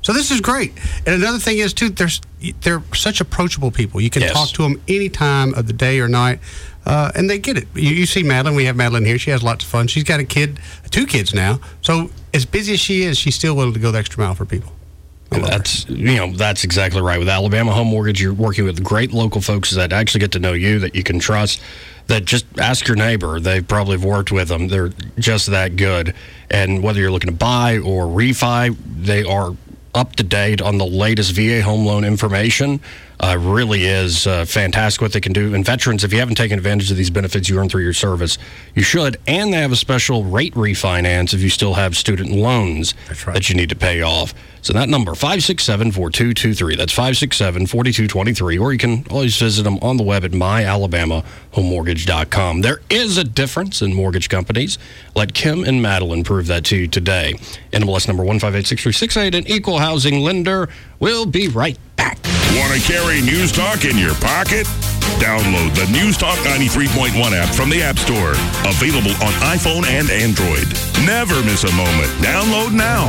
So this is great. And another thing is, too, there's, they're such approachable people. You can Yes. talk to them any time of the day or night, uh, and they get it. You, you see Madeline. We have Madeline here. She has lots of fun. She's got a kid, two kids now. So as busy as she is, she's still willing to go the extra mile for people. That's you know that's exactly right. With Alabama Home Mortgage, you're working with great local folks that actually get to know you, that you can trust. That just ask your neighbor. They probably have worked with them. They're just that good. And whether you're looking to buy or refi, they are up to date on the latest V A home loan information. Uh, really is uh, fantastic what they can do. And veterans, if you haven't taken advantage of these benefits you earn through your service, you should. And they have a special rate refinance if you still have student loans that you need to pay off. So that number, five six seven, four two two three. That's five six seven, four two two three. Or you can always visit them on the web at my alabama home mortgage dot com. There is a difference in mortgage companies. Let Kim and Madeline prove that to you today. N M L S number one five eight six three six eight, an equal housing lender. We'll be right back. Want to carry News Talk in your pocket? Download the News Talk ninety-three point one app from the App Store. Available on iPhone and Android. Never miss a moment. Download now.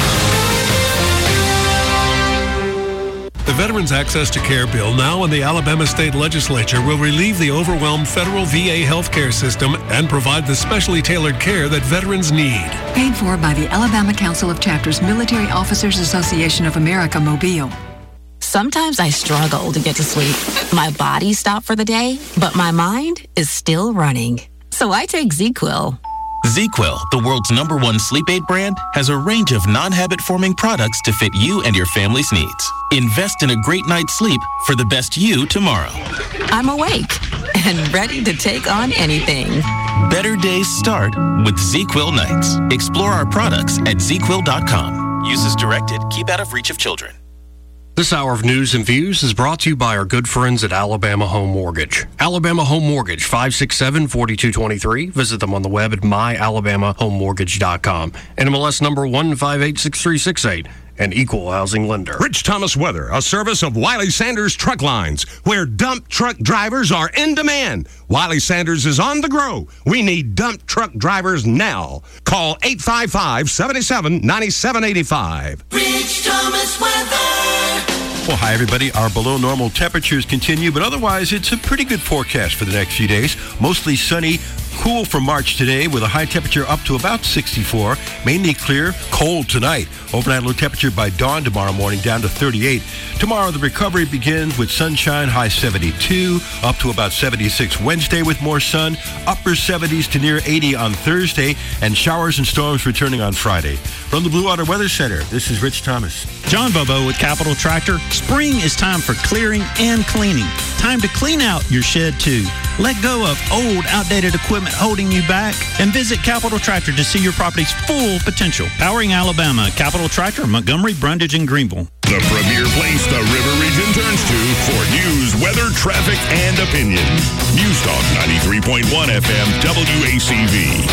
The Veterans Access to Care bill now in the Alabama State Legislature will relieve the overwhelmed federal V A healthcare system and provide the specially tailored care that veterans need. Paid for by the Alabama Council of Chapters Military Officers Association of America, Mobile. Sometimes I struggle to get to sleep. My body stopped for the day, but my mind is still running. So I take ZzzQuil. ZzzQuil, the world's number one sleep aid brand, has a range of non-habit-forming products to fit you and your family's needs. Invest in a great night's sleep for the best you tomorrow. I'm awake and ready to take on anything. Better days start with ZzzQuil nights. Explore our products at zz quil dot com. Use as directed. Keep out of reach of children. This hour of news and views is brought to you by our good friends at Alabama Home Mortgage. Alabama Home Mortgage, five six seven, four two two three. Visit them on the web at my alabama home mortgage dot com. N M L S number one five eight six three six eight. An equal housing lender. Rich Thomas Weather, a service of Wiley Sanders Truck Lines, where dump truck drivers are in demand. Wiley Sanders is on the grow. We need dump truck drivers now. Call eight five five, seven seven, nine seven eight five. Rich Thomas Weather. Well, hi, everybody. Our below normal temperatures continue, but otherwise, it's a pretty good forecast for the next few days. Mostly sunny, cool for March today with a high temperature up to about sixty-four. Mainly clear, cold tonight. Overnight low temperature by dawn tomorrow morning down to thirty-eight. Tomorrow, the recovery begins with sunshine, high seventy-two, up to about seventy-six Wednesday with more sun, upper seventies to near eighty on Thursday, and showers and storms returning on Friday. From the Blue Water Weather Center, this is Rich Thomas. John Bobo with Capital Tractor. Spring is time for clearing and cleaning. Time to clean out your shed, too. Let go of old, outdated equipment holding you back and visit Capital Tractor to see your property's full potential. Powering Alabama, Capital Tractor, Montgomery, Brundage, and Greenville. The premier place the River Region turns to for news, weather, traffic, and opinion. News Talk ninety-three point one F M W A C V.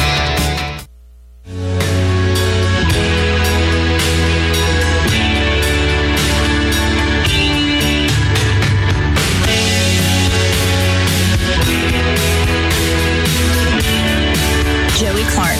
Joey Clark.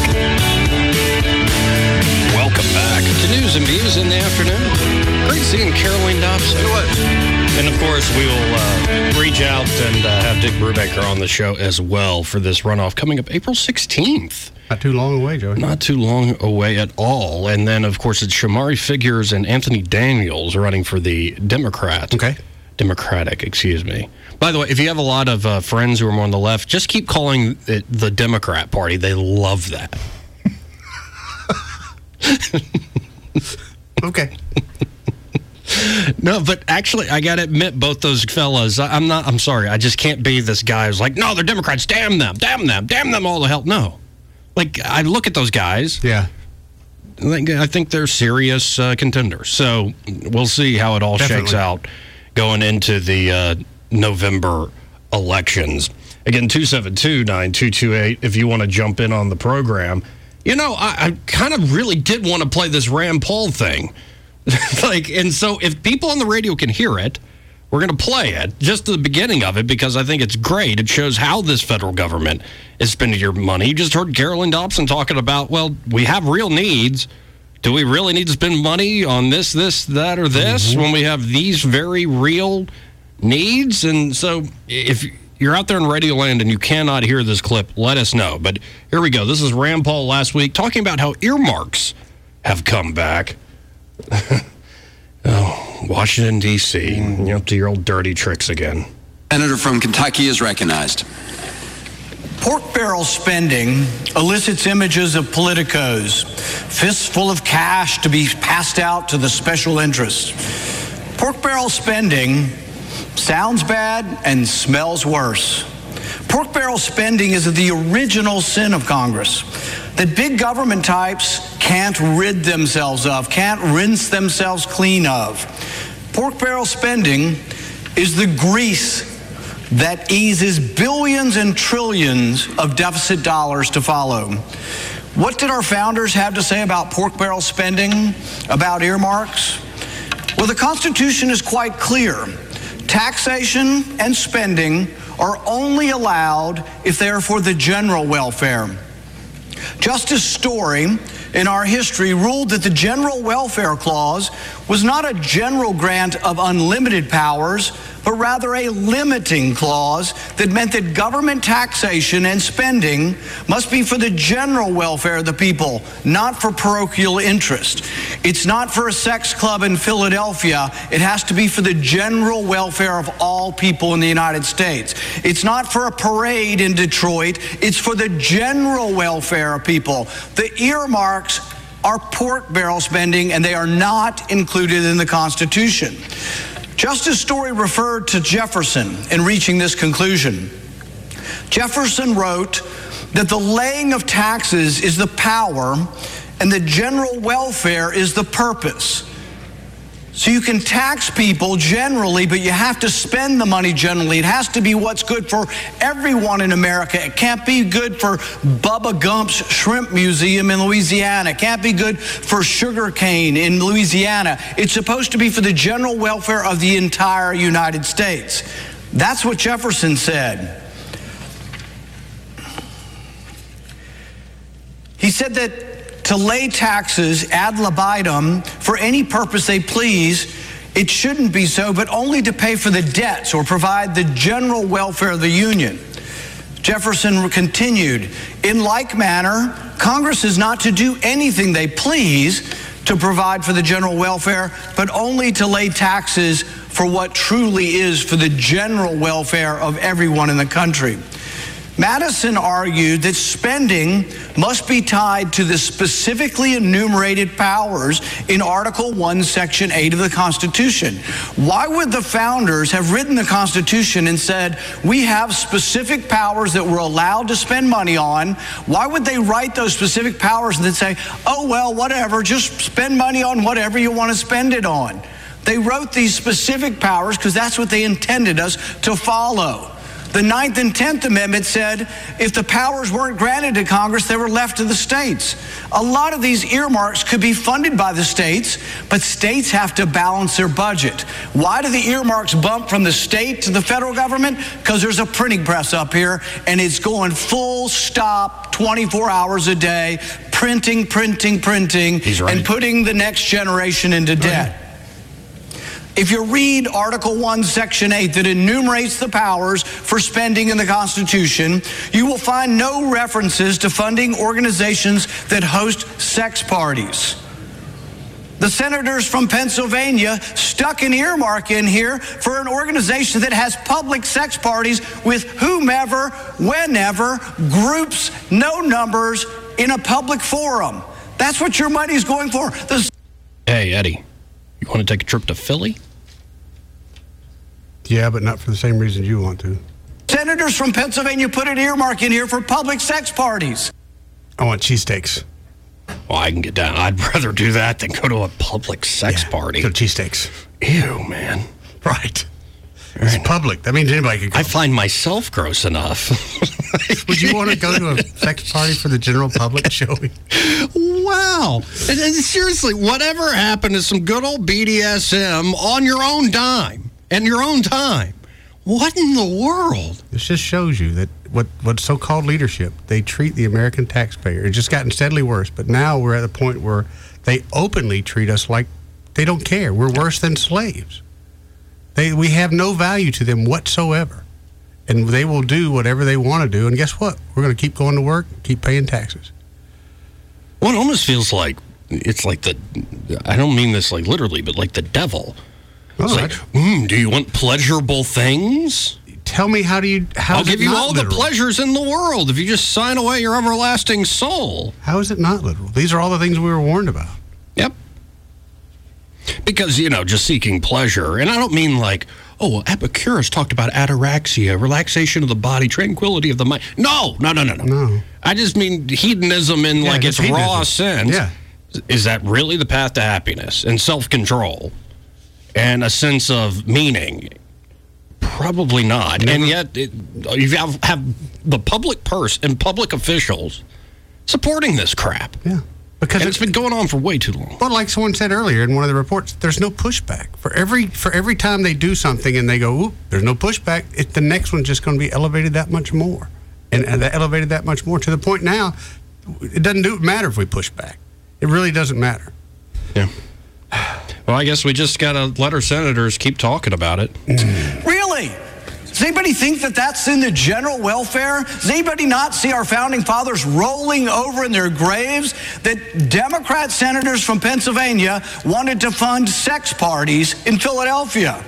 Welcome back to News and Views in the afternoon. Great seeing Caroline Dobson. It was. And of course, we will uh, reach out and uh, have Dick Brubaker on the show as well for this runoff coming up April sixteenth. Not too long away, Joey. Not too long away at all. And then, of course, it's Shamari Figures and Anthony Daniels running for the Democrat. Okay. Democratic, excuse me. By the way, if you have a lot of uh, friends who are more on the left, just keep calling it the Democrat Party. They love that. Okay. No, but actually, I got to admit, both those fellas, I, I'm not, I'm sorry, I just can't be this guy who's like, no, they're Democrats, damn them, damn them, damn them all the hell. No. Like, I look at those guys. Yeah. I think they're serious uh, contenders. So we'll see how it all Definitely. shakes out going into the uh, November elections. Again, two seven two, nine two two eight if you want to jump in on the program. You know, I, I kind of really did want to play this Rand Paul thing. like, and so if people on the radio can hear it, we're going to play it, just the beginning of it, because I think it's great. It shows how this federal government is spending your money. You just heard Carolyn Dobson talking about, well, we have real needs. do we really need to spend money on this, this, that, or this mm-hmm. when we have these very real needs? And so if you're out there in Radio Land and you cannot hear this clip, let us know. But here we go. This is Rand Paul last week talking about how earmarks have come back. Oh, Washington, D C You're up to your old dirty tricks again. Senator from Kentucky is recognized. Pork barrel spending elicits images of politicos, fists full of cash to be passed out to the special interests. Pork barrel spending sounds bad and smells worse. Pork barrel spending is the original sin of Congress that big government types can't rid themselves of, can't rinse themselves clean of. Pork barrel spending is the grease that eases billions and trillions of deficit dollars to follow. What did our founders have to say about pork barrel spending, about earmarks? Well, the Constitution is quite clear. Taxation and spending are only allowed if they are for the general welfare. Justice Story, in our history, ruled that the General Welfare Clause was not a general grant of unlimited powers, but rather a limiting clause that meant that government taxation and spending must be for the general welfare of the people, not for parochial interest. It's not for a sex club in Philadelphia. It has to be for the general welfare of all people in the United States. It's not for a parade in Detroit. It's for the general welfare of people. The earmarks are pork barrel spending, and they are not included in the Constitution. Justice Story referred to Jefferson in reaching this conclusion. Jefferson wrote that the laying of taxes is the power and the general welfare is the purpose. So you can tax people generally, but you have to spend the money generally. It has to be what's good for everyone in America. It can't be good for Bubba Gump's Shrimp Museum in Louisiana. It can't be good for sugarcane in Louisiana. It's supposed to be for the general welfare of the entire United States. That's what Jefferson said. He said that to lay taxes ad libitum for any purpose they please, it shouldn't be so, but only to pay for the debts or provide the general welfare of the Union. Jefferson continued, in like manner, Congress is not to do anything they please to provide for the general welfare, but only to lay taxes for what truly is for the general welfare of everyone in the country. Madison argued that spending must be tied to the specifically enumerated powers in Article one, Section eight of the Constitution. Why would the founders have written the Constitution and said, we have specific powers that we're allowed to spend money on? Why would they write those specific powers and then say, oh, well, whatever, just spend money on whatever you want to spend it on? They wrote these specific powers because that's what they intended us to follow. The Ninth and Tenth Amendment said if the powers weren't granted to Congress, they were left to the states. A lot of these earmarks could be funded by the states, but states have to balance their budget. Why do the earmarks bump from the state to the federal government? Because there's a printing press up here, and it's going full stop twenty-four hours a day, printing, printing, printing, right. and putting the next generation into debt. Right. If you read Article one, Section eight that enumerates the powers for spending in the Constitution, you will find no references to funding organizations that host sex parties. The senators from Pennsylvania stuck an earmark in here for an organization that has public sex parties with whomever, whenever, groups, no numbers, in a public forum. That's what your money's going for. The hey, Eddie, you want to take a trip to Philly? Yeah, but not for the same reason you want to. Senators from Pennsylvania put an earmark in here for public sex parties. I want cheesesteaks. Well, I can get down. I'd rather do that than go to a public sex yeah, party. Go cheesesteaks. Ew, man. Right. It's public. That means anybody can go. I find myself gross enough. Would you want to go to a sex party for the general public, Joey? Wow. And, and seriously, whatever happened to some good old B D S M on your own dime and your own time? What in the world? This just shows you that what what's so-called leadership, they treat the American taxpayer. It's just gotten steadily worse. But now we're at the point where they openly treat us like they don't care. We're worse than slaves. They we have no value to them whatsoever, and they will do whatever they want to do. And guess what? We're going to keep going to work, keep paying taxes. Well, it almost feels like it's like the. I don't mean this like literally, but like the devil. It's Oh, like, mm, do you want pleasurable things? Tell me, how do you? How I'll is it give you not all literal? the pleasures in the world if you just sign away your everlasting soul. How is it not literal? These are all the things we were warned about. Yep. Because, you know, just seeking pleasure. And I don't mean like, oh, Epicurus talked about ataraxia, relaxation of the body, tranquility of the mind. No, no, no, no, no. No. I just mean hedonism in Yeah, like its just raw hedonism. sense. Yeah. Is that really the path to happiness and self-control and a sense of meaning? Probably not. Never. And yet, it, you have, have the public purse and public officials supporting this crap. Yeah. Because and it's been going on for way too long. Well, like someone said earlier in one of the reports, there's no pushback. For every for every time they do something and they go, oop, there's no pushback, it, the next one's just going to be elevated that much more. And, and elevated that much more to the point now, it doesn't do, matter if we push back. It really doesn't matter. Yeah. Well, I guess we just got to let our senators keep talking about it. Really? Does anybody think that that's in the general welfare? Does anybody not see our founding fathers rolling over in their graves that Democrat senators from Pennsylvania wanted to fund sex parties in Philadelphia?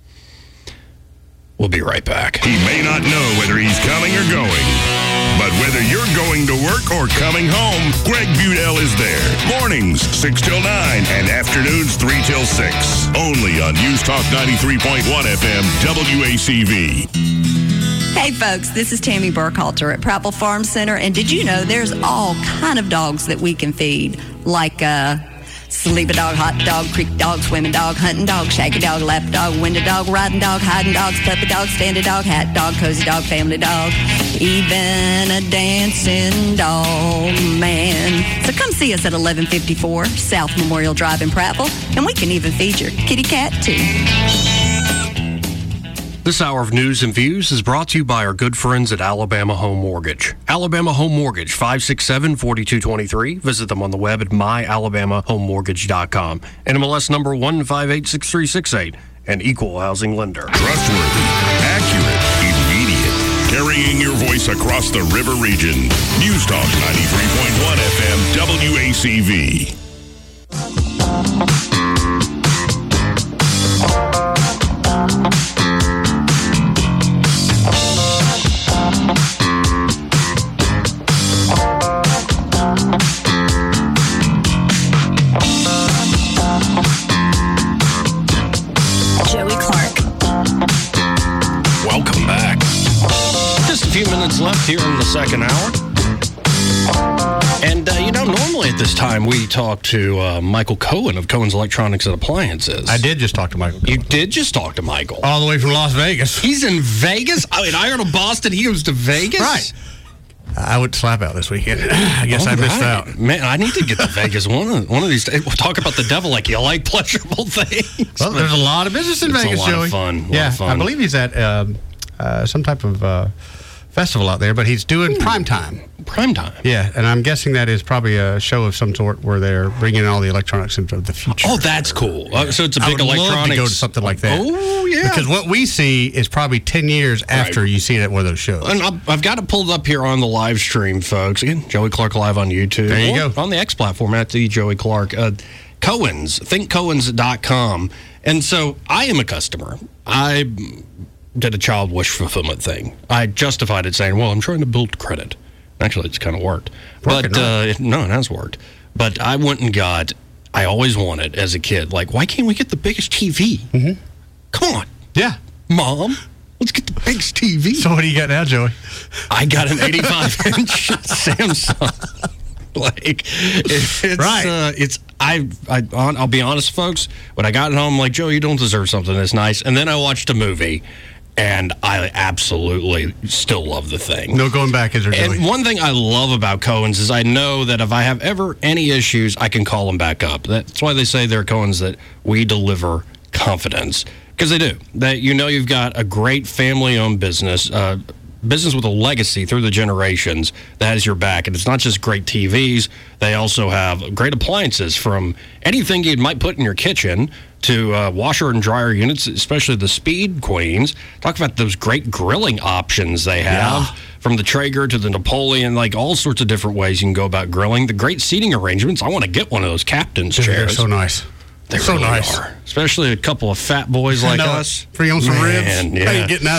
We'll be right back. He may not know whether he's coming or going, but whether you're going to work or coming home, Greg Budell is there. Mornings, six till nine, and afternoons, three till six. Only on News Talk ninety-three point one F M, W A C V. Hey folks, this is Tammy Burkhalter at Prattville Farm Center, and did you know there's all kind of dogs that we can feed, like uh, sleeping dog, hot dog, creek dog, swimming dog, hunting dog, shaggy dog, lap dog, window dog, riding dog, hiding dogs, puppy dog, standing dog, hat dog, cozy dog, family dog, even a dancing dog, man. So come see us at eleven fifty-four South Memorial Drive in Prattville, and we can even feed your kitty cat too. This hour of news and views is brought to you by our good friends at Alabama Home Mortgage. Alabama Home Mortgage, five six seven, four two two three. Visit them on the web at my alabama home mortgage dot com. N M L S number one five eight six three six eight. An equal housing lender. Trustworthy, accurate, immediate. Carrying your voice across the river region. News Talk ninety-three point one F M, W A C V. Joey Clark. Welcome back. Just a few minutes left here in the second hour. And, uh, you know, normally at this time we talk to uh, Michael Cohen of Cohen's Electronics and Appliances. I did just talk to Michael Cohen. You did just talk to Michael. All the way from Las Vegas. He's in Vegas? I mean, I heard of Boston. He goes to Vegas? Right. I went to Slap Out this weekend. I guess All I missed right. out. Man, I need to get to Vegas one of, one of these days. We'll talk about the devil like you like pleasurable things. Well, there's a lot of business in It's Vegas, a lot Joey. of fun. A lot yeah, of fun. I believe he's at um, uh, some type of uh, festival out there, but he's doing prime time. Prime time? Yeah, and I'm guessing that is probably a show of some sort where they're bringing all the electronics into the future. Oh, that's cool. Uh, so it's a I big would love electronics. to go to something like that. Oh, yeah. Because what we see is probably ten years after you see it at one of those shows. And I've, I've got it pulled up here on the live stream, folks. Again, Joey Clark Live on YouTube. There you Or go. On the X platform at the Joey Clark. Uh, Cohen's, think cohens dot com. And so I am a customer. I did a child wish fulfillment thing. I justified it saying, well, I'm trying to build credit. Actually, it's kind of worked. Working, but, right? uh, it, no, it has worked. But I went and got, I always wanted as a kid, like, why can't we get the biggest T V? Mm-hmm. Come on. Yeah. Mom, let's get the biggest T V. So what do you got now, Joey? I got an eighty-five inch Samsung. Like, it, it's, Right. uh, it's, I, I, I'll be honest, folks, when I got it home, I'm like, Joe, you don't deserve something that's nice. And then I watched a movie, and I absolutely still love the thing. No going back, is there, Joey? And one thing I love about Cohen's is I know that if I have ever any issues, I can call them back up. That's why they say they're Cohen's, that we deliver confidence. Because they do. That you know you've got a great family-owned business, uh, business with a legacy through the generations that has your back. And it's not just great T Vs. They also have great appliances, from anything you might put in your kitchen to uh, washer and dryer units, especially the Speed Queens. Talk about those great grilling options they have. Yeah. From the Traeger to the Napoleon, like all sorts of different ways you can go about grilling. The great seating arrangements. I want to get one of those captain's Dude, chairs. They're so nice. They so really nice. are. Especially a couple of fat boys like us. Free on some Man, ribs. Yeah. How you getting out